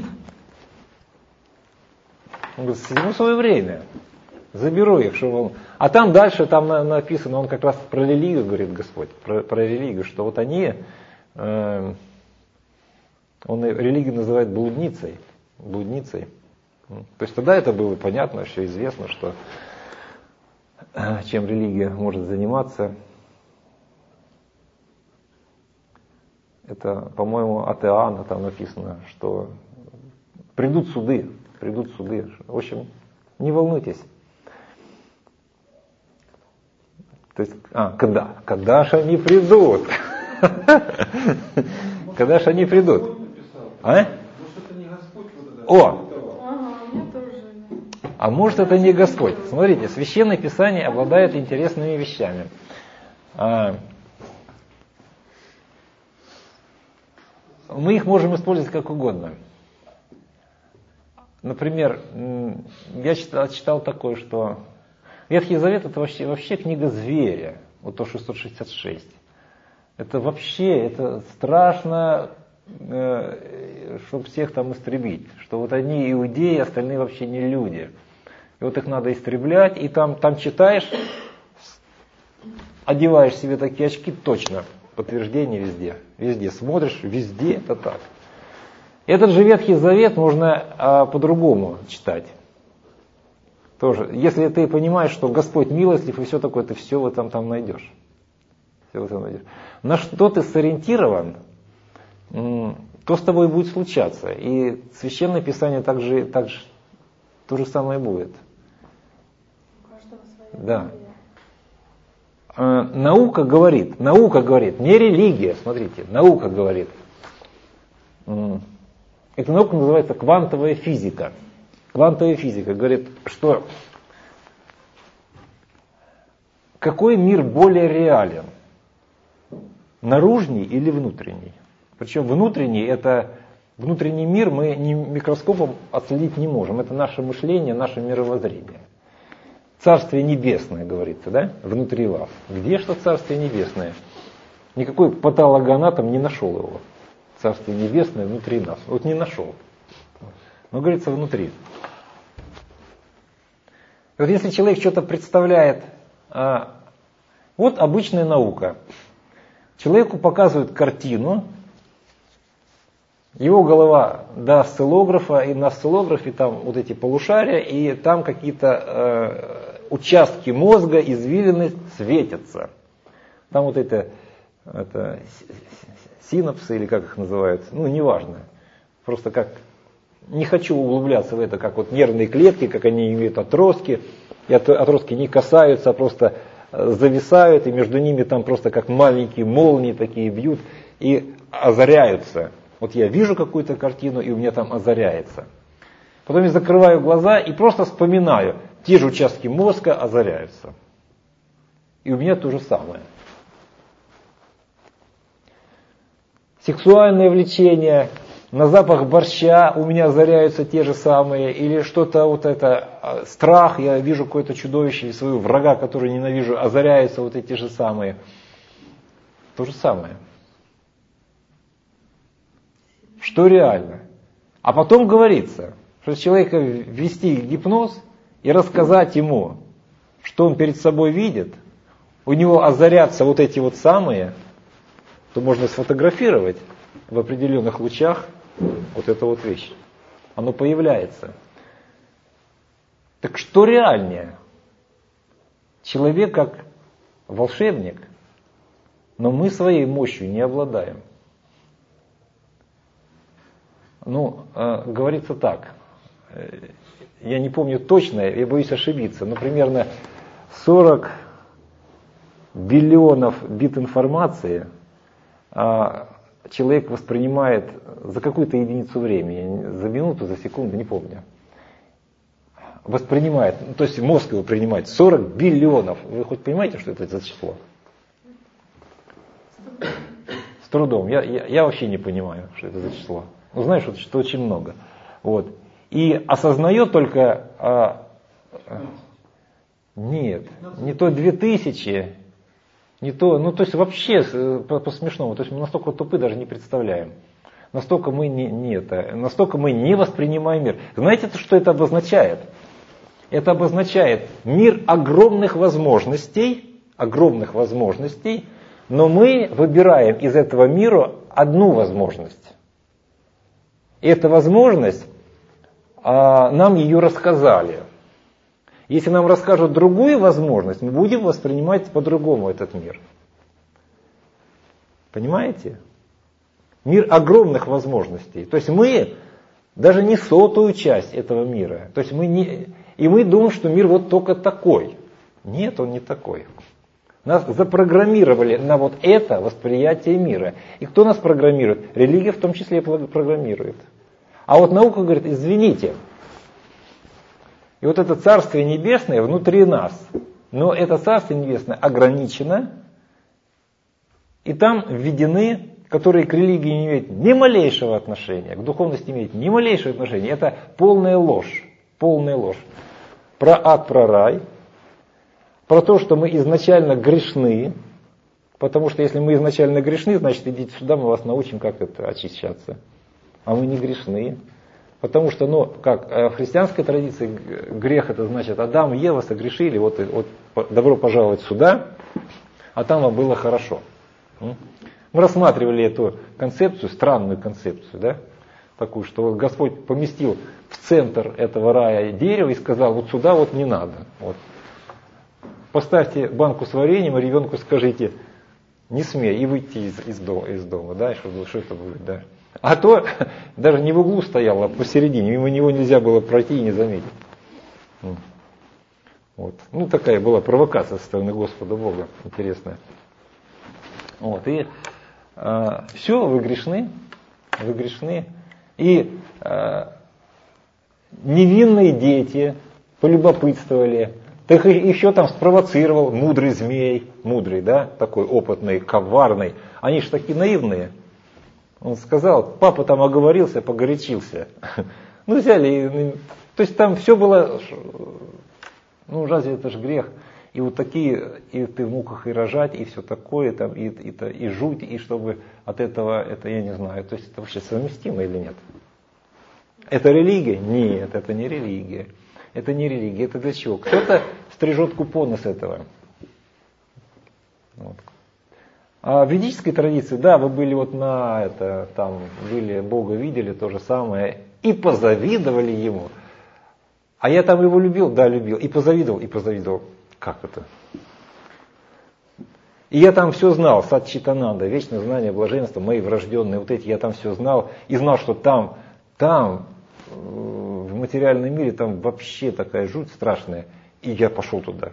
Он говорит, ему свое время. Заберу их, чтобы он... А там дальше там написано, он как раз про религию говорит Господь, про, про религию, что вот они, э, он религию называет блудницей, блудницей. То есть тогда это было понятно, все известно, что чем религия может заниматься. Это, по-моему, от Иоанна там написано, что придут суды, придут суды. В общем, не волнуйтесь. То есть, а, когда? Когда же они придут? Когда же они придут? А? О! А может это не Господь? Смотрите, Священное Писание обладает интересными вещами. Мы их можем использовать как угодно. Например, я читал, читал такое, что Ветхий Завет это вообще, вообще книга зверя, вот то шестьсот шестьдесят шесть. Это вообще, это страшно, э, чтобы всех там истребить. Что вот одни иудеи, остальные вообще не люди. И вот их надо истреблять, и там, там читаешь, одеваешь себе такие очки, точно, подтверждение везде. Везде смотришь, везде это так. Этот же Ветхий Завет можно а, по-другому читать. Тоже. Если ты понимаешь, что Господь милостлив и все такое, ты все в этом там найдешь. Все в этом найдешь. На что ты сориентирован, то с тобой будет случаться. И Священное Писание также, также то же самое будет. У каждого своя да. А, наука говорит, наука говорит, не религия, смотрите, наука говорит. Эта наука называется квантовая физика. Квантовая физика говорит, что какой мир более реален? Наружный или внутренний? Причем внутренний, это внутренний мир мы ни микроскопом отследить не можем. Это наше мышление, наше мировоззрение. Царствие небесное, говорится, да, внутри вас. Где что Царствие небесное? Никакой патологоанатом не нашел его. Царствие небесное внутри нас. Вот не нашел. Но говорится внутри. И вот если человек что-то представляет, а, вот обычная наука. Человеку показывают картину, его голова до осциллографа, и на осциллографе там вот эти полушария, и там какие-то э, участки мозга, извилины светятся. Там вот это, это синапсы, или как их называют, ну неважно. Просто как, не хочу углубляться в это, как вот нервные клетки, как они имеют отростки, и отростки не касаются, а просто зависают, и между ними там просто как маленькие молнии такие бьют и озаряются. Вот я вижу какую-то картину, и у меня там озаряется. Потом я закрываю глаза и просто вспоминаю, те же участки мозга озаряются. И у меня то же самое. Сексуальное влечение, на запах борща у меня озаряются те же самые, или что-то вот это, страх, я вижу какое-то чудовище или своего врага, который ненавижу, озаряются вот эти же самые. То же самое. Что реально? А потом говорится, что человека ввести в гипноз и рассказать ему, что он перед собой видит, у него озарятся вот эти вот самые, то можно сфотографировать в определенных лучах вот эту вот вещь. Оно появляется. Так что реальнее? Человек как волшебник, но мы своей мощью не обладаем. Ну, э, говорится так, э, я не помню точно, я боюсь ошибиться, но примерно сорок биллионов бит информации э, человек воспринимает за какую-то единицу времени, за минуту, за секунду, не помню. Воспринимает, ну, то есть мозг его принимает сорок биллионов. Вы хоть понимаете, что это за число? С трудом. Я, я, я вообще не понимаю, что это за число. Ну, знаешь, что, что очень много. Вот. И осознает только... А, а, нет, не то две тысячи, не то... Ну, то есть вообще по-смешному. То есть мы настолько тупы, даже не представляем. Настолько мы не, не это, настолько мы не воспринимаем мир. Знаете, что это обозначает? Это обозначает мир огромных возможностей, огромных возможностей, но мы выбираем из этого мира одну возможность. И эта возможность, а, нам ее рассказали. Если нам расскажут другую возможность, мы будем воспринимать по-другому этот мир. Понимаете? Мир огромных возможностей. То есть мы даже не сотую часть этого мира. То есть мы не, и мы думаем, что мир вот только такой. Нет, он не такой. Нас запрограммировали на вот это восприятие мира. И кто нас программирует? Религия в том числе программирует. А вот наука говорит, извините. И вот это Царствие Небесное внутри нас. Но это Царствие Небесное ограничено. И там введены, которые к религии не имеют ни малейшего отношения, к духовности имеют ни малейшего отношения. Это полная ложь. Полная ложь. Про ад, про рай. Про то, что мы изначально грешны. Потому что если мы изначально грешны, значит идите сюда, мы вас научим, как это очищаться. А мы не грешны. Потому что, ну, как в христианской традиции грех это значит, Адам и Ева согрешили, вот, вот добро пожаловать сюда, а там вам было хорошо. Мы рассматривали эту концепцию, странную концепцию, да, такую, что вот Господь поместил в центр этого рая дерево и сказал, вот сюда вот не надо. Вот. Поставьте банку с вареньем, и ребенку скажите, не смей, и выйти из, из, дома, из дома, да, что, что это будет, да. А то даже не в углу стоял, а посередине, мимо него нельзя было пройти и не заметить. Вот. Ну, такая была провокация со стороны Господа Бога, интересная. Вот. И э, все, вы грешны, вы грешны. И э, невинные дети полюбопытствовали, так еще там спровоцировал мудрый змей, мудрый, да, такой опытный, коварный. Они же такие наивные. Он сказал, папа там оговорился, погорячился. Ну взяли, и, то есть там все было, ну разве это же грех? И вот такие, и ты в муках и рожать, и все такое, там, и, и, и, и жуть, и чтобы от этого, это я не знаю, то есть это вообще совместимо или нет? Это религия? Нет, это не религия. Это не религия, это для чего? Кто-то стрижет купоны с этого. Вот. А в ведической традиции, да, вы были вот на это, там, были, Бога видели, то же самое, и позавидовали Ему. А я там его любил, да, любил, и позавидовал, и позавидовал. Как это? И я там все знал, сад Читананда, вечное знание, блаженство, мои врожденные, вот эти, я там все знал, и знал, что там, там, в материальном мире, там вообще такая жуть страшная, и я пошел туда.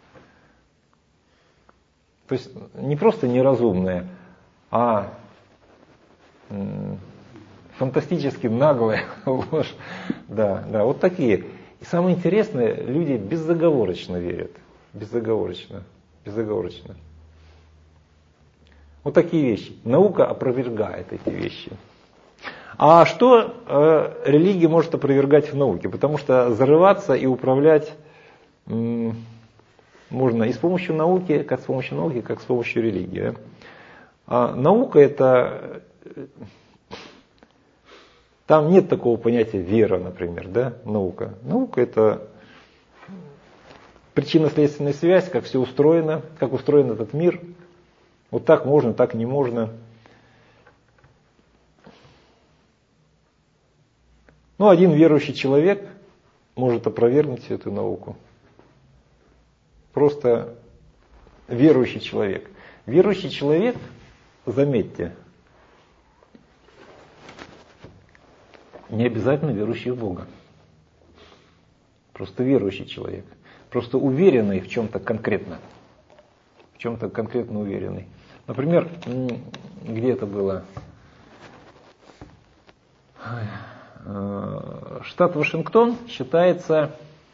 То есть не просто неразумная, а м- фантастически наглая ложь. Да, да, вот такие. И самое интересное, люди безоговорочно верят. Безоговорочно. Безоговорочно. Вот такие вещи. Наука опровергает эти вещи. А что э, религия может опровергать в науке? Потому что зарываться и управлять м- можно и с помощью науки, как с помощью науки, как с помощью религии. А наука это, там нет такого понятия вера, например, да, наука. Наука это причинно-следственная связь, как все устроено, как устроен этот мир. Вот так можно, так не можно. Ну, один верующий человек может опровергнуть всю эту науку. Просто верующий человек. Верующий человек, заметьте, не обязательно верующий в Бога. Просто верующий человек. Просто уверенный в чем-то конкретно. В чем-то конкретно уверенный. Например, где это было? Штат Вашингтон считается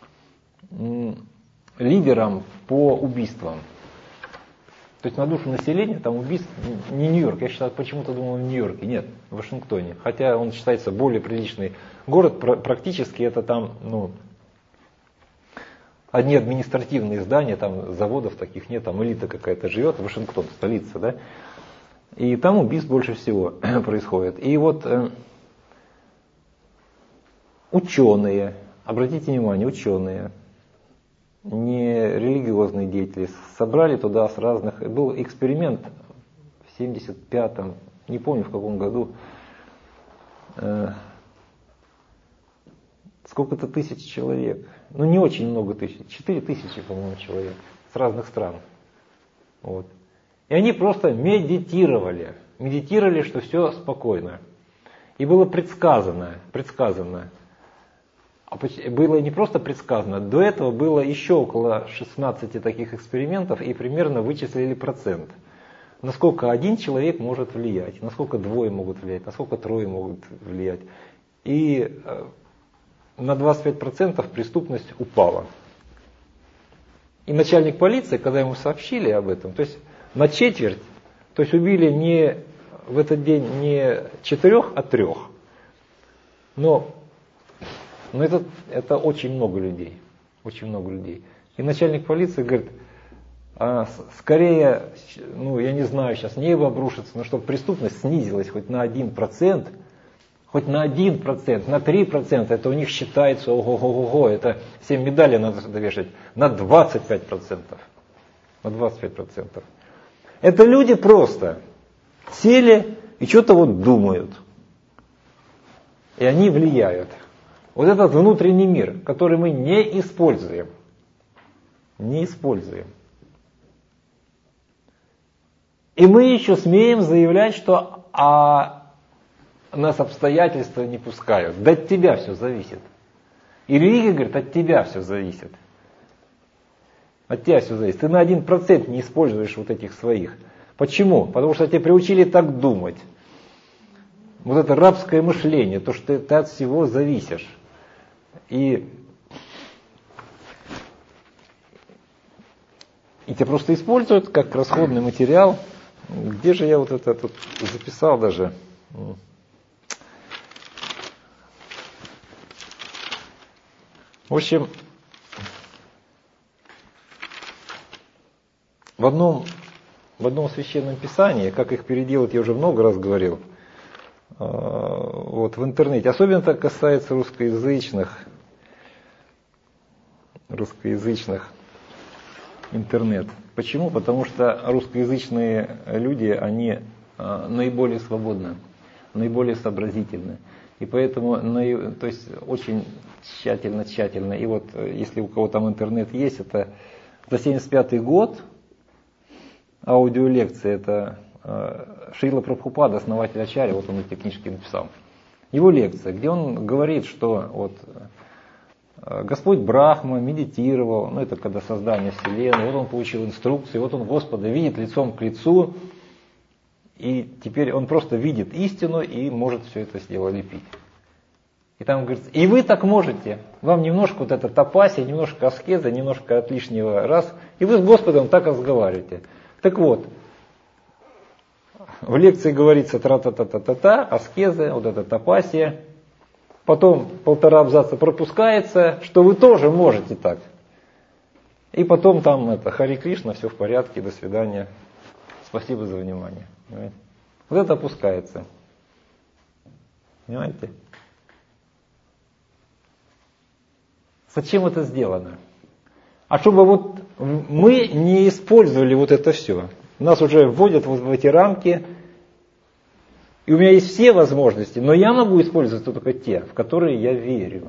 лидером по убийствам. То есть на душу населения там убийств не Нью-Йорк. Я считаю, почему-то думал в Нью-Йорке. Нет, в Вашингтоне. Хотя он считается более приличный город. Практически это там, ну, одни административные здания, там заводов таких нет, там элита какая-то живет. Вашингтон, столица, да. И там убийств больше всего происходит. И вот э, ученые, обратите внимание, ученые, не религиозные деятели, собрали туда с разных... Был эксперимент в семьдесят пятом, не помню в каком году, э, сколько-то тысяч человек, ну не очень много тысяч, четыре тысячи, по-моему, человек с разных стран. Вот. И они просто медитировали, медитировали, что все спокойно. И было предсказано, предсказано, было не просто предсказано, до этого было еще около шестнадцати таких экспериментов, и примерно вычислили процент. Насколько один человек может влиять, насколько двое могут влиять, насколько трое могут влиять. И на двадцать пять процентов преступность упала. И начальник полиции, когда ему сообщили об этом, то есть на четверть, то есть убили не в этот день не четырех, а трех. Но, но это, это очень много людей. Очень много людей. И начальник полиции говорит, а скорее, ну я не знаю, сейчас небо обрушится, но чтобы преступность снизилась хоть на один процент, хоть на один процент, на три процента, это у них считается, ого-го-го, это семь медалей надо довешать, на двадцать пять процентов. На двадцать пять процентов. Это люди просто сели и что-то вот думают. И они влияют. Вот этот внутренний мир, который мы не используем. Не используем. И мы еще смеем заявлять, что а нас обстоятельства не пускают. Да от тебя все зависит. И религия говорит, от тебя все зависит. От тебя все зависит. Ты на один процент не используешь вот этих своих. Почему? Потому что тебя приучили так думать. Вот это рабское мышление, то, что ты, ты от всего зависишь. И, и тебя просто используют как расходный материал. Где же я вот это тут записал даже? В общем, в одном, в одном священном писании, как их переделать, я уже много раз говорил, вот в интернете, особенно это касается русскоязычных, русскоязычных интернет. Почему? Потому что русскоязычные люди, они наиболее свободны, наиболее сообразительны. И поэтому, то есть очень тщательно, тщательно. И вот если у кого там интернет есть, это за семьдесят пятый год аудиолекция, это Шрила Прабхупада, основатель Ачарьи, вот он эти книжки написал. Его лекция, где он говорит, что вот Господь Брахма медитировал, ну это когда создание Вселенной, вот он получил инструкции, вот он Господа видит лицом к лицу, и теперь он просто видит истину и может все это дело лепить. И там говорится, и вы так можете, вам немножко вот эта тапасия, немножко аскеза, немножко от лишнего раз, и вы с Господом так разговариваете. Так вот, в лекции говорится тра-та-та-та-та-та, аскеза, вот эта тапасия, потом полтора абзаца пропускается, что вы тоже можете так. И потом там это Хари Кришна, все в порядке, до свидания, спасибо за внимание. Понимаете? Вот это опускается. Понимаете? Зачем это сделано? А чтобы вот мы не использовали вот это все. Нас уже вводят вот в эти рамки, и у меня есть все возможности, но я могу использовать только те, в которые я верю.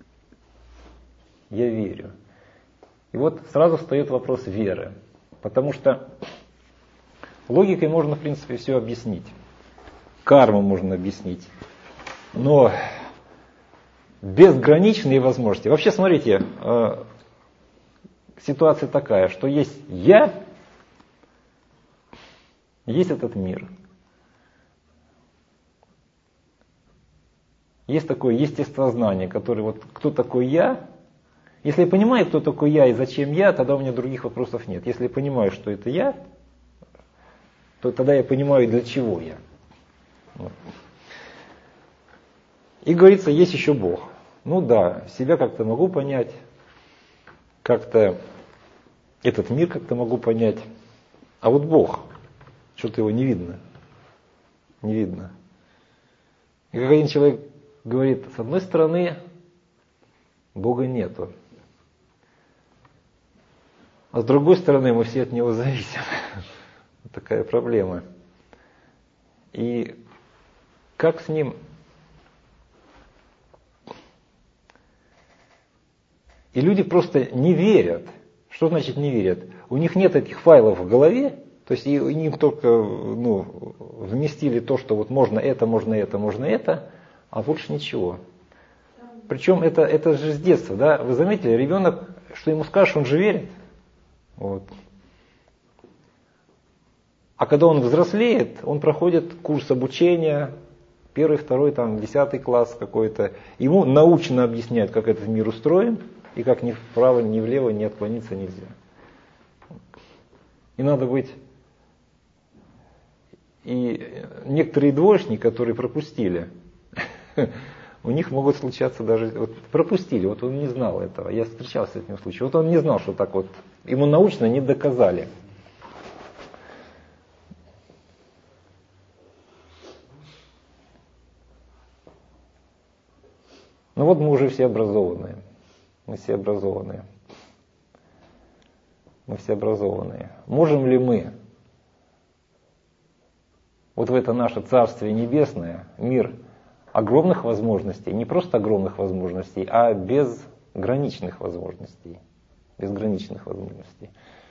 Я верю. И вот сразу встает вопрос веры. Потому что логикой можно, в принципе, все объяснить. Карму можно объяснить. Но безграничные возможности. Вообще, смотрите, ситуация такая, что есть я, есть этот мир. Есть такое естествознание, которое вот кто такой я. Если я понимаю, кто такой я и зачем я, тогда у меня других вопросов нет. Если я понимаю, что это я, то тогда я понимаю, для чего я. Вот. И говорится, есть еще Бог. Ну да, себя как-то могу понять, как-то этот мир как-то могу понять. А вот Бог, что-то его не видно. Не видно. И как один человек говорит, с одной стороны, Бога нету. А с другой стороны, мы все от Него зависим. Вот такая проблема. И как с Ним... И люди просто не верят. Что значит не верят? У них нет этих файлов в голове, то есть им только ну, вместили то, что вот можно это, можно это, можно это, а больше ничего. Там причем это, это же с детства, да? Вы заметили, ребенок, что ему скажешь, он же верит. Вот. А когда он взрослеет, он проходит курс обучения, первый, второй, там, десятый класс какой-то. Ему научно объясняют, как этот мир устроен, и как ни вправо, ни влево не отклониться нельзя. И надо быть... И некоторые двоечники, которые пропустили, у них могут случаться даже... Вот пропустили, вот он не знал этого. Я встречался с этим случаем. Вот он не знал, что так вот... Ему научно не доказали. Ну вот мы уже все образованные. Мы все образованные. Мы все образованные. Можем ли мы вот в это наше Царствие Небесное, мир огромных возможностей, не просто огромных возможностей, а безграничных возможностей, безграничных возможностей,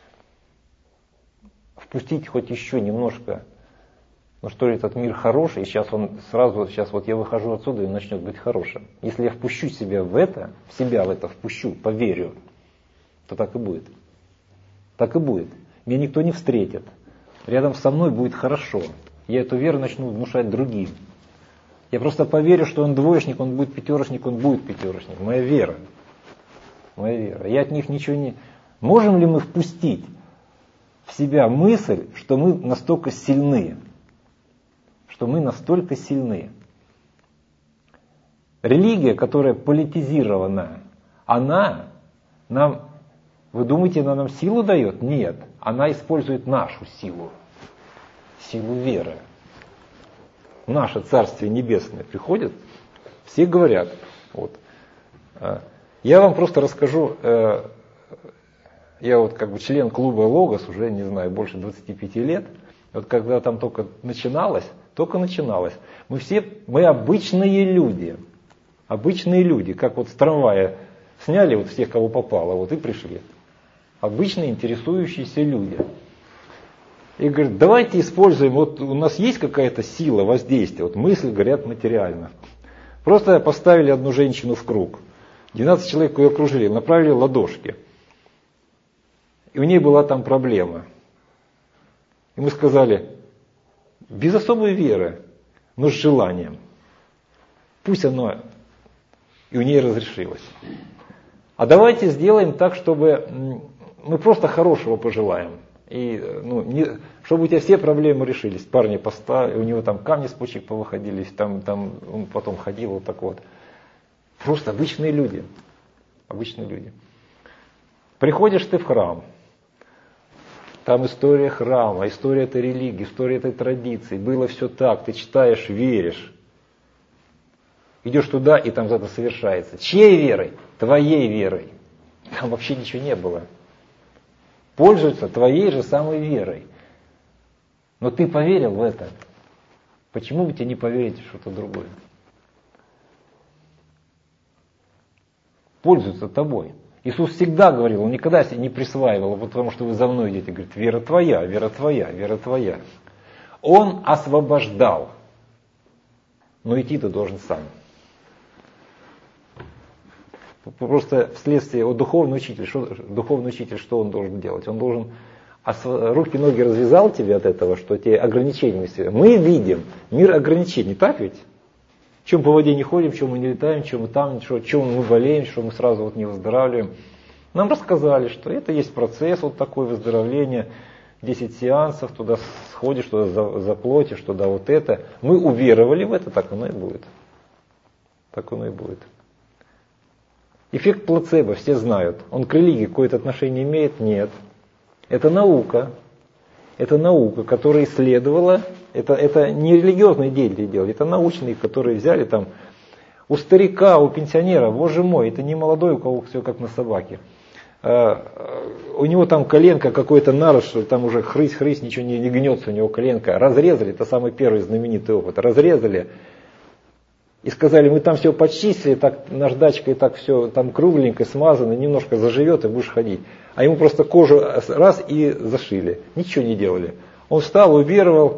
впустить хоть еще немножко, ну что ли, этот мир хороший, и сейчас он сразу, сейчас вот я выхожу отсюда, и он начнет быть хорошим. Если я впущу себя в это, в себя в это впущу, поверю, то так и будет. Так и будет. Меня никто не встретит. Рядом со мной будет хорошо. Я эту веру начну внушать другим. Я просто поверю, что он двоечник, он будет пятерочник, он будет пятерочник. Моя вера. Моя вера. Я от них ничего не... Можем ли мы впустить в себя мысль, что мы настолько сильны? Что мы настолько сильны? Религия, которая политизирована, она нам... Вы думаете, она нам силу дает? Нет. Она использует нашу силу. Силу веры. В наше Царствие Небесное приходит, все говорят. Вот. Я вам просто расскажу, я вот как бы член клуба Логос, уже, не знаю, больше двадцати пяти лет. Вот когда там только начиналось, только начиналось. Мы все, мы обычные люди. Обычные люди, как вот с трамвая сняли вот всех, кого попало, вот и пришли. Обычные интересующиеся люди. И говорят, давайте используем, вот у нас есть какая-то сила воздействия, вот мысли горят материально. Просто поставили одну женщину в круг, двенадцать человек ее окружили, направили ладошки. И у ней была там проблема. И мы сказали, без особой веры, но с желанием. Пусть оно и у нее разрешилось. А давайте сделаем так, чтобы мы просто хорошего пожелаем. И, ну, не, чтобы у тебя все проблемы решились. Парни поставили, у него там камни с почек повыходились, там, там он потом ходил вот так вот. Просто обычные люди. Обычные люди. Приходишь ты в храм. Там история храма, история этой религии, история этой традиции. Было все так, ты читаешь, веришь. Идешь туда, и там это совершается. Чьей верой? Твоей верой. Там вообще ничего не было. Пользуются твоей же самой верой. Но ты поверил в это. Почему бы тебе не поверить в что-то другое? Пользуются тобой. Иисус всегда говорил, он никогда себе не присваивал, вот потому что вы за мной идете, говорит, вера твоя, вера твоя, вера твоя. Он освобождал. Но идти ты должен сам. Просто вследствие, вот духовный учитель, что, духовный учитель, что он должен делать? Он должен, руки-ноги развязал тебе от этого, что тебе ограничения себя. Мы видим мир ограничений, так ведь? Чем по воде не ходим, чем мы не летаем, чем мы там, чем мы болеем, что мы сразу вот не выздоравливаем. Нам рассказали, что это есть процесс вот такой выздоровления, десять сеансов, туда сходишь, туда заплатишь, туда вот это. Мы уверовали в это, так оно и будет. Так оно и будет. Эффект плацебо все знают. Он к религии какое-то отношение имеет? Нет. Это наука. Это наука, которая исследовала. Это, это не религиозные деятели делали, это научные, которые взяли там у старика, у пенсионера, боже мой, это не молодой, у кого все как на собаке. А, у него там коленка какой-то нарос, что там уже хрысь-хрысь, ничего не, не гнется у него коленка. Разрезали, это самый первый знаменитый опыт. Разрезали. И сказали, мы там все почистили, так наждачкой так все там кругленько, смазано, немножко заживет и будешь ходить. А ему просто кожу раз и зашили. Ничего не делали. Он встал, уверовал,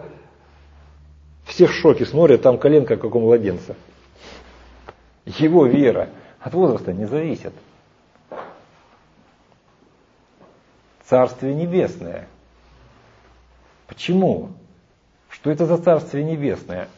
все в шоке смотрят, там коленка как у младенца. Его вера. от возраста не зависит. Царствие Небесное. Почему? Что это за Царствие Небесное?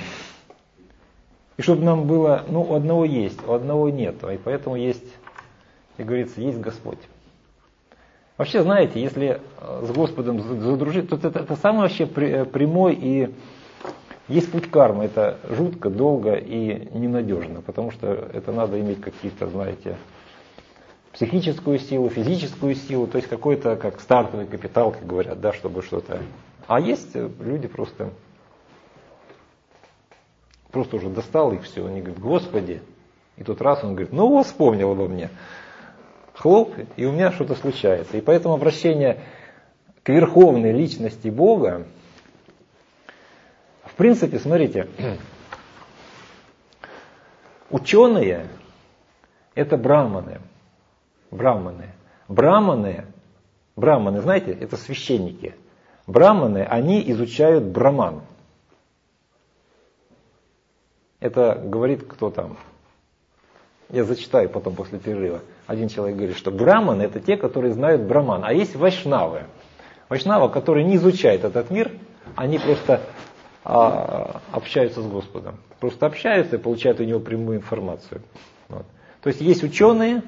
И чтобы нам было, ну, у одного есть, у одного нет. И поэтому есть, как говорится, есть Господь. Вообще, знаете, если с Господом задружить, то это, это самый вообще прямой и есть путь кармы. Это жутко, долго и ненадежно, потому что это надо иметь какие-то, знаете, психическую силу, физическую силу, то есть какой-то как стартовый капитал, как говорят, да, чтобы что-то. А есть люди просто, просто уже достал их все, они говорят, Господи, и тот раз он говорит, ну вот вспомнил обо мне. Хлоп, и у меня что-то случается. И поэтому обращение к верховной личности Бога, в принципе, смотрите, ученые это браманы. Браманы. Браманы, браманы, знаете, это священники. Браманы, они изучают браман. Это говорит кто там? Я зачитаю потом после перерыва. Один человек говорит, что браманы это те, которые знают браман. А есть вайшнавы. Вайшнавы, которые не изучают этот мир, они просто а, общаются с Господом. Просто общаются и получают у него прямую информацию. Вот. То есть есть ученые,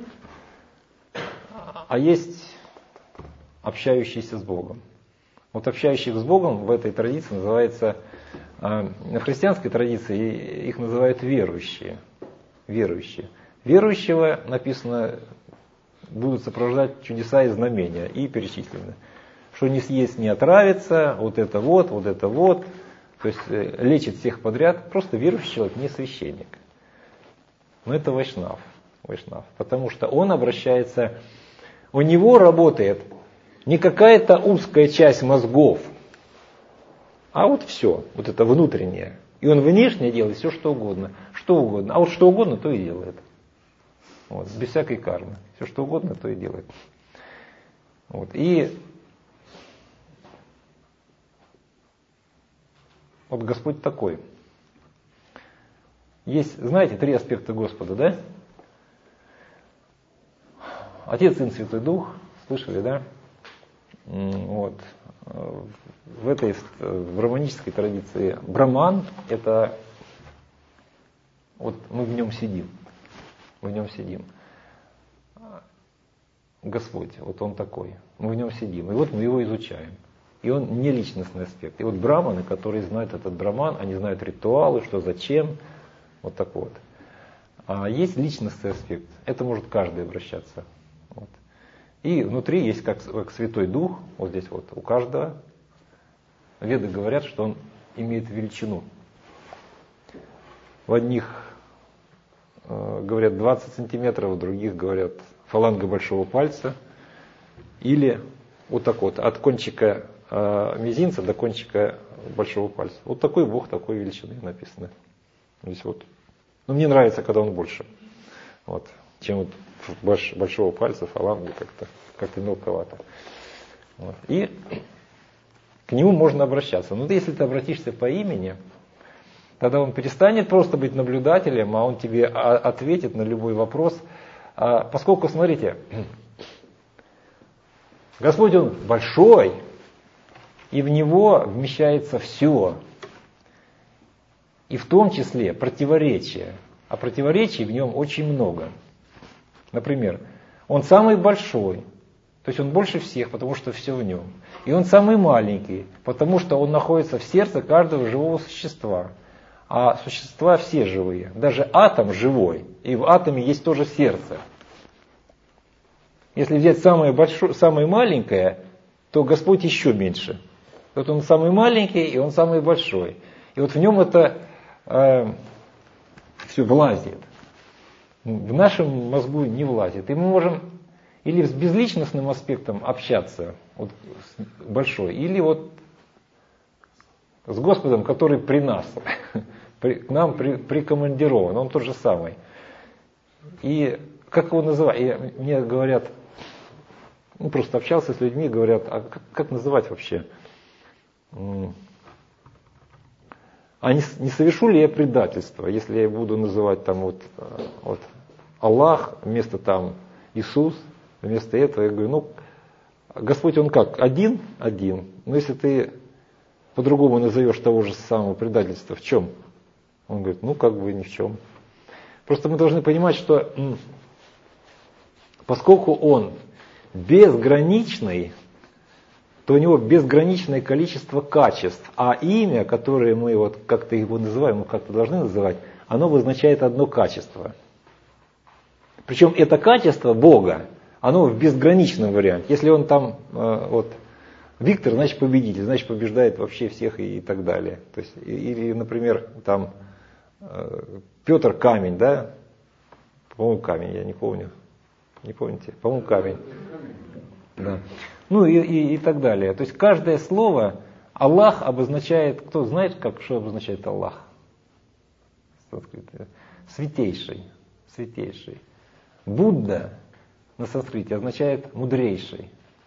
а есть общающиеся с Богом. Вот общающих с Богом в этой традиции называется, в христианской традиции их называют верующие. Верующие. Верующего, написано, будут сопровождать чудеса и знамения, и перечислены. Что не съесть, не отравится, вот это вот, вот это вот. То есть лечит всех подряд. Просто верующий человек, не священник. Но это вайшнав. Вайшнав. Потому что он обращается, у него работает не какая-то узкая часть мозгов, а вот все, вот это внутреннее. И он внешне делает все, что угодно. Что угодно. А вот что угодно, то и делает. Вот, без всякой кармы. Все, что угодно, то и делает. Вот. И вот Господь такой. Есть, знаете, три аспекта Господа, да? Отец, Сын, Святой Дух. Слышали, да? Вот. В этой в романической традиции Браман это вот мы в нем сидим. Мы в нем сидим. Господь, вот он такой. Мы в нем сидим. И вот мы его изучаем. И он не личностный аспект. И вот браманы, которые знают этот браман, они знают ритуалы, что зачем. Вот так вот. А есть личностный аспект. Это может каждый обращаться. Вот. И внутри есть как, как Святой Дух. Вот здесь вот у каждого. Веды говорят, что он имеет величину. В одних э, говорят двадцать сантиметров, в других говорят фаланга большого пальца. Или вот так вот, от кончика э, мизинца до кончика большого пальца. Вот такой Бог, такой величины написано. Здесь вот. Но мне нравится, когда он больше. Вот, чем вот больш, большого пальца, фаланги как-то, как-то мелковато. Вот. И к нему можно обращаться. Но если ты обратишься по имени, тогда он перестанет просто быть наблюдателем, а он тебе ответит на любой вопрос. А поскольку, смотрите, Господь, Он большой, и в Него вмещается все. И в том числе противоречия. А противоречий в Нем очень много. Например, Он самый большой, то есть Он больше всех, потому что все в Нем. И Он самый маленький, потому что Он находится в сердце каждого живого существа. А существа все живые. Даже атом живой. И в атоме есть тоже сердце. Если взять самое большое, самое маленькое, то Господь еще меньше. Вот Он самый маленький, и Он самый большой. И вот в Нем это э, все влазит. В нашем мозгу не влазит. И мы можем или с безличностным аспектом общаться, вот, большой, или вот с Господом, который при нас, при, к нам при, прикомандирован, Он тот же самый. И как его называть? И мне говорят, ну просто общался с людьми, говорят, а как, как называть вообще? А не, не совершу ли я предательство, если я буду называть там вот, вот Аллах, вместо там Иисус, вместо этого я говорю, ну, Господь, Он как? Один? Один. Но если ты по-другому назовешь того же самого предательства, в чем? Он говорит, ну, как бы ни в чем. Просто мы должны понимать, что поскольку Он безграничный, то у него безграничное количество качеств, а имя, которое мы вот как-то его называем, мы как-то должны называть, оно обозначает одно качество. Причем это качество Бога, оно в безграничном варианте. Если он там, э, вот, Виктор, значит победитель, значит побеждает вообще всех и, и так далее. То есть, или, например, там э, Петр камень, да? По-моему, камень, я не помню. Не помните? По-моему, камень. Да. Ну и, и, и так далее. То есть каждое слово Аллах обозначает, кто знает, как, что обозначает Аллах? Святейший. Святейший. Будда на санскрите означает мудрейший.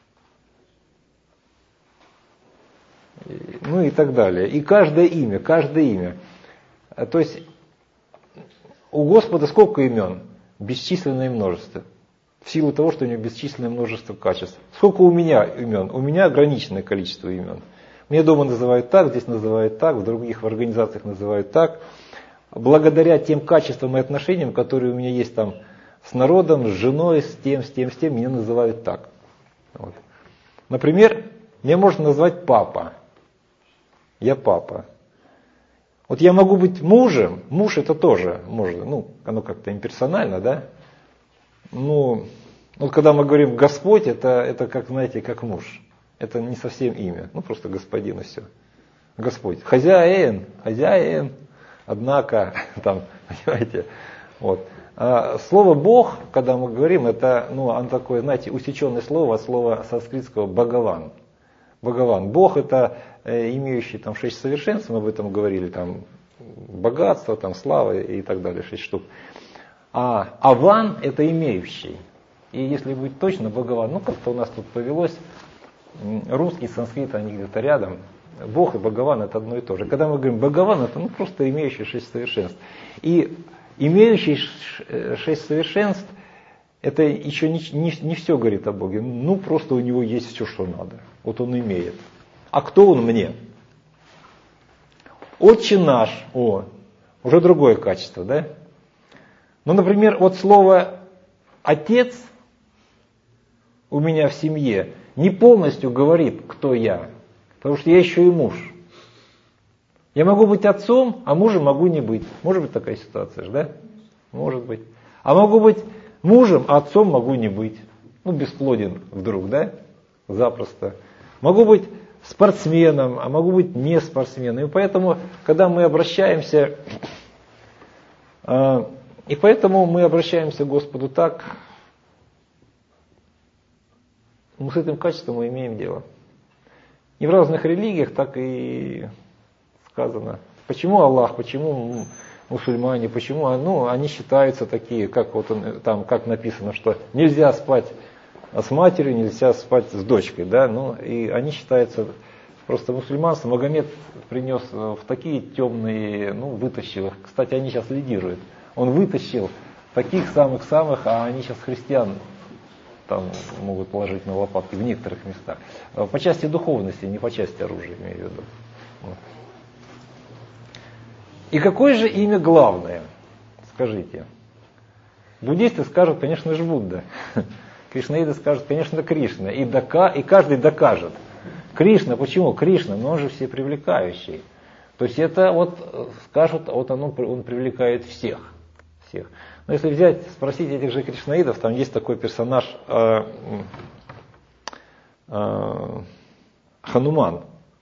Ну и так далее. И каждое имя, каждое имя. То есть у Господа сколько имен? Бесчисленное множество. В силу того, что у него бесчисленное множество качеств. Сколько у меня имен? У меня ограниченное количество имен. Мне дома называют так, здесь называют так, в других в организациях называют так. Благодаря тем качествам и отношениям, которые у меня есть там с народом, с женой, с тем, с тем, с тем, меня называют так. Вот. Например, меня можно назвать папа. Я папа. Вот я могу быть мужем, муж это тоже можно, ну, оно как-то имперсонально, да? Ну, вот когда мы говорим Господь, это, это как, знаете, как муж. Это не совсем имя, ну просто господин и все. Господь. Хозяин, хозяин, однако, там, понимаете, вот. А слово Бог, когда мы говорим, это, ну, оно такое, знаете, усеченное слово от слова санскритского Бхагаван. Бхагаван. Бог это э, имеющий там шесть совершенств, мы об этом говорили, там богатство, там слава и так далее, шесть штук. А Аван это имеющий. И если быть точно, Бхагаван, ну как-то у нас тут повелось, русский, санскрит, они где-то рядом. Бог и Бхагаван это одно и то же. Когда мы говорим Бхагаван, это ну, просто имеющий шесть совершенств. И имеющий шесть совершенств, это еще не, не, не все говорит о Боге. Ну просто у него есть все, что надо. Вот он имеет. А кто он мне? Отче наш, о, уже другое качество, да? Ну, например, вот слово отец у меня в семье не полностью говорит, кто я. Потому что я еще и муж. Я могу быть отцом, а мужем могу не быть. Может быть такая ситуация, да? Может быть. А могу быть мужем, а отцом могу не быть. Ну, бесплоден вдруг, да? Запросто. Могу быть спортсменом, а могу быть не спортсменом. И поэтому, когда мы обращаемся, э, и поэтому мы обращаемся к Господу так, мы с этим качеством мы имеем дело. И в разных религиях так и сказано. Почему Аллах, почему мусульмане, почему ну, они считаются такие, как вот он, там как написано, что нельзя спать с матерью, нельзя спать с дочкой, да, ну и они считаются просто мусульманство. Магомед принес в такие темные, ну вытащил их. Кстати, они сейчас лидируют. Он вытащил таких самых-самых, а они сейчас христиан там могут положить на лопатки в некоторых местах. По части духовности, не по части оружия, имею в виду. Вот. И какое же имя главное? Скажите. Буддисты скажут, конечно же, Будда. Кришнаиды скажут, конечно, Кришна. И, дока, и каждый докажет. Кришна, почему? Кришна, но он же всепривлекающий. То есть это вот скажут, вот он, он привлекает всех. всех. Но если взять, спросить этих же кришнаидов, там есть такой персонаж э, э, Хануман.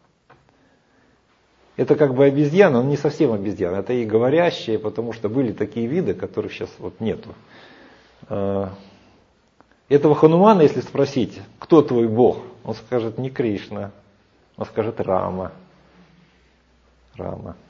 Это как бы обезьяна, но не совсем обезьяна, это и говорящие, потому что были такие виды, которых сейчас вот нету. Э, этого Ханумана, если спросить, кто твой бог, он скажет не Кришна, он скажет Рама. Рама.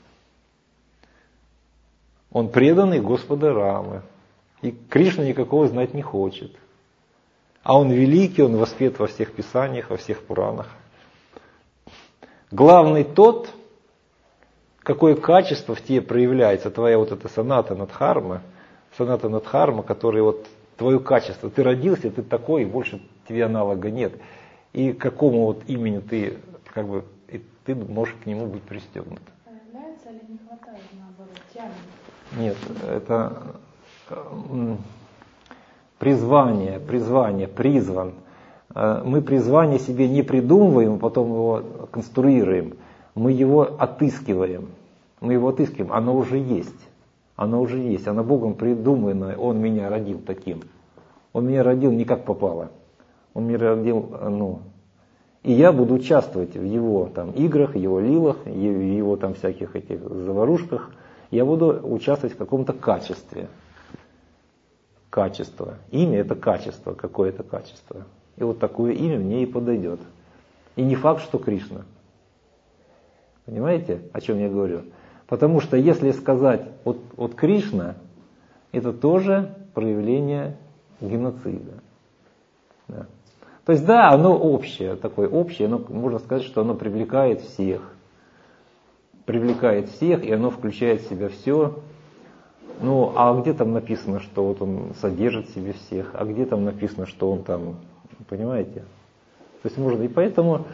Он преданный Господа Рамы. И Кришна никакого знать не хочет. А он великий, он воспет во всех писаниях, во всех Пуранах. Главный тот, какое качество в тебе проявляется, твоя вот эта санатана дхарма, санатана дхарма, который вот твое качество. Ты родился, ты такой, и больше тебе аналога нет. И к какому вот имени ты, как бы, и ты можешь к нему быть пристегнут. Появляется или не хватает, наоборот, тянет? Нет, это м, призвание, призвание, призван. Э, Мы призвание себе не придумываем, потом его конструируем. Мы его отыскиваем. Мы его отыскиваем, оно уже есть. Оно уже есть, оно Богом придумано, Он меня родил таким. Он меня родил не как попало. Он меня родил, ну, и я буду участвовать в его там играх, в его лилах, в его там всяких этих заварушках. Я буду участвовать в каком-то качестве. Качество. Имя это качество, какое-то качество. И вот такое имя мне и подойдет. И не факт, что Кришна. Понимаете, о чем я говорю? Потому что если сказать вот, вот Кришна, это тоже проявление геноцида. Да. То есть да, оно общее, такое общее, но можно сказать, что оно привлекает всех. Привлекает всех, и оно включает в себя все. Ну, а где там написано, что вот он содержит в себе всех, а где там написано, что он там, понимаете? То есть можно, и поэтому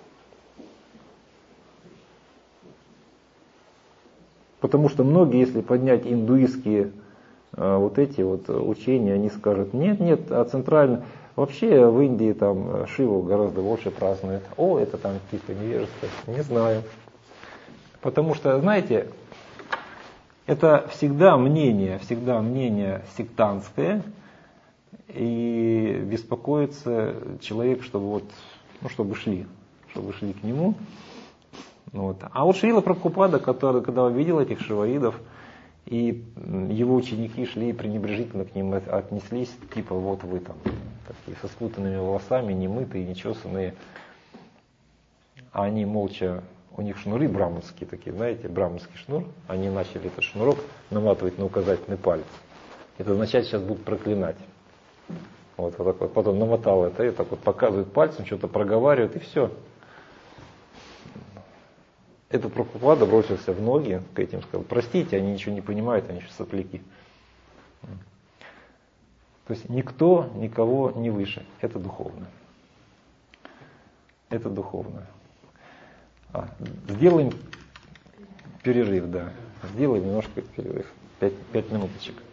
потому что многие, если поднять индуистские э, вот эти вот учения, они скажут, нет, нет, а центрально, вообще в Индии там Шиву гораздо больше празднуют. О, это там какие-то невежества, не знаю. Потому что, знаете, это всегда мнение, всегда мнение сектантское, и беспокоится человек, чтобы вот, ну, чтобы шли, чтобы шли к нему. Вот. А вот Шрила Прабхупада, который, когда увидел этих шиваидов, и его ученики шли и пренебрежительно к ним отнеслись, типа вот вы там такие со спутанными волосами, немытые, нечесанные, а они молча, у них шнуры браманские такие, знаете, браманский шнур, они начали этот шнурок наматывать на указательный палец. Это означает, сейчас будут проклинать. Вот, вот так вот. Потом намотал это, и так вот показывает пальцем, что-то проговаривает, и все. Этот Прабхупада бросился в ноги к этим, сказал, простите, они ничего не понимают, они еще сопляки. То есть никто никого не выше. Это духовно. Это духовно. А, сделаем перерыв, да. Сделаем немножко перерыв. Пять, пять минуточек.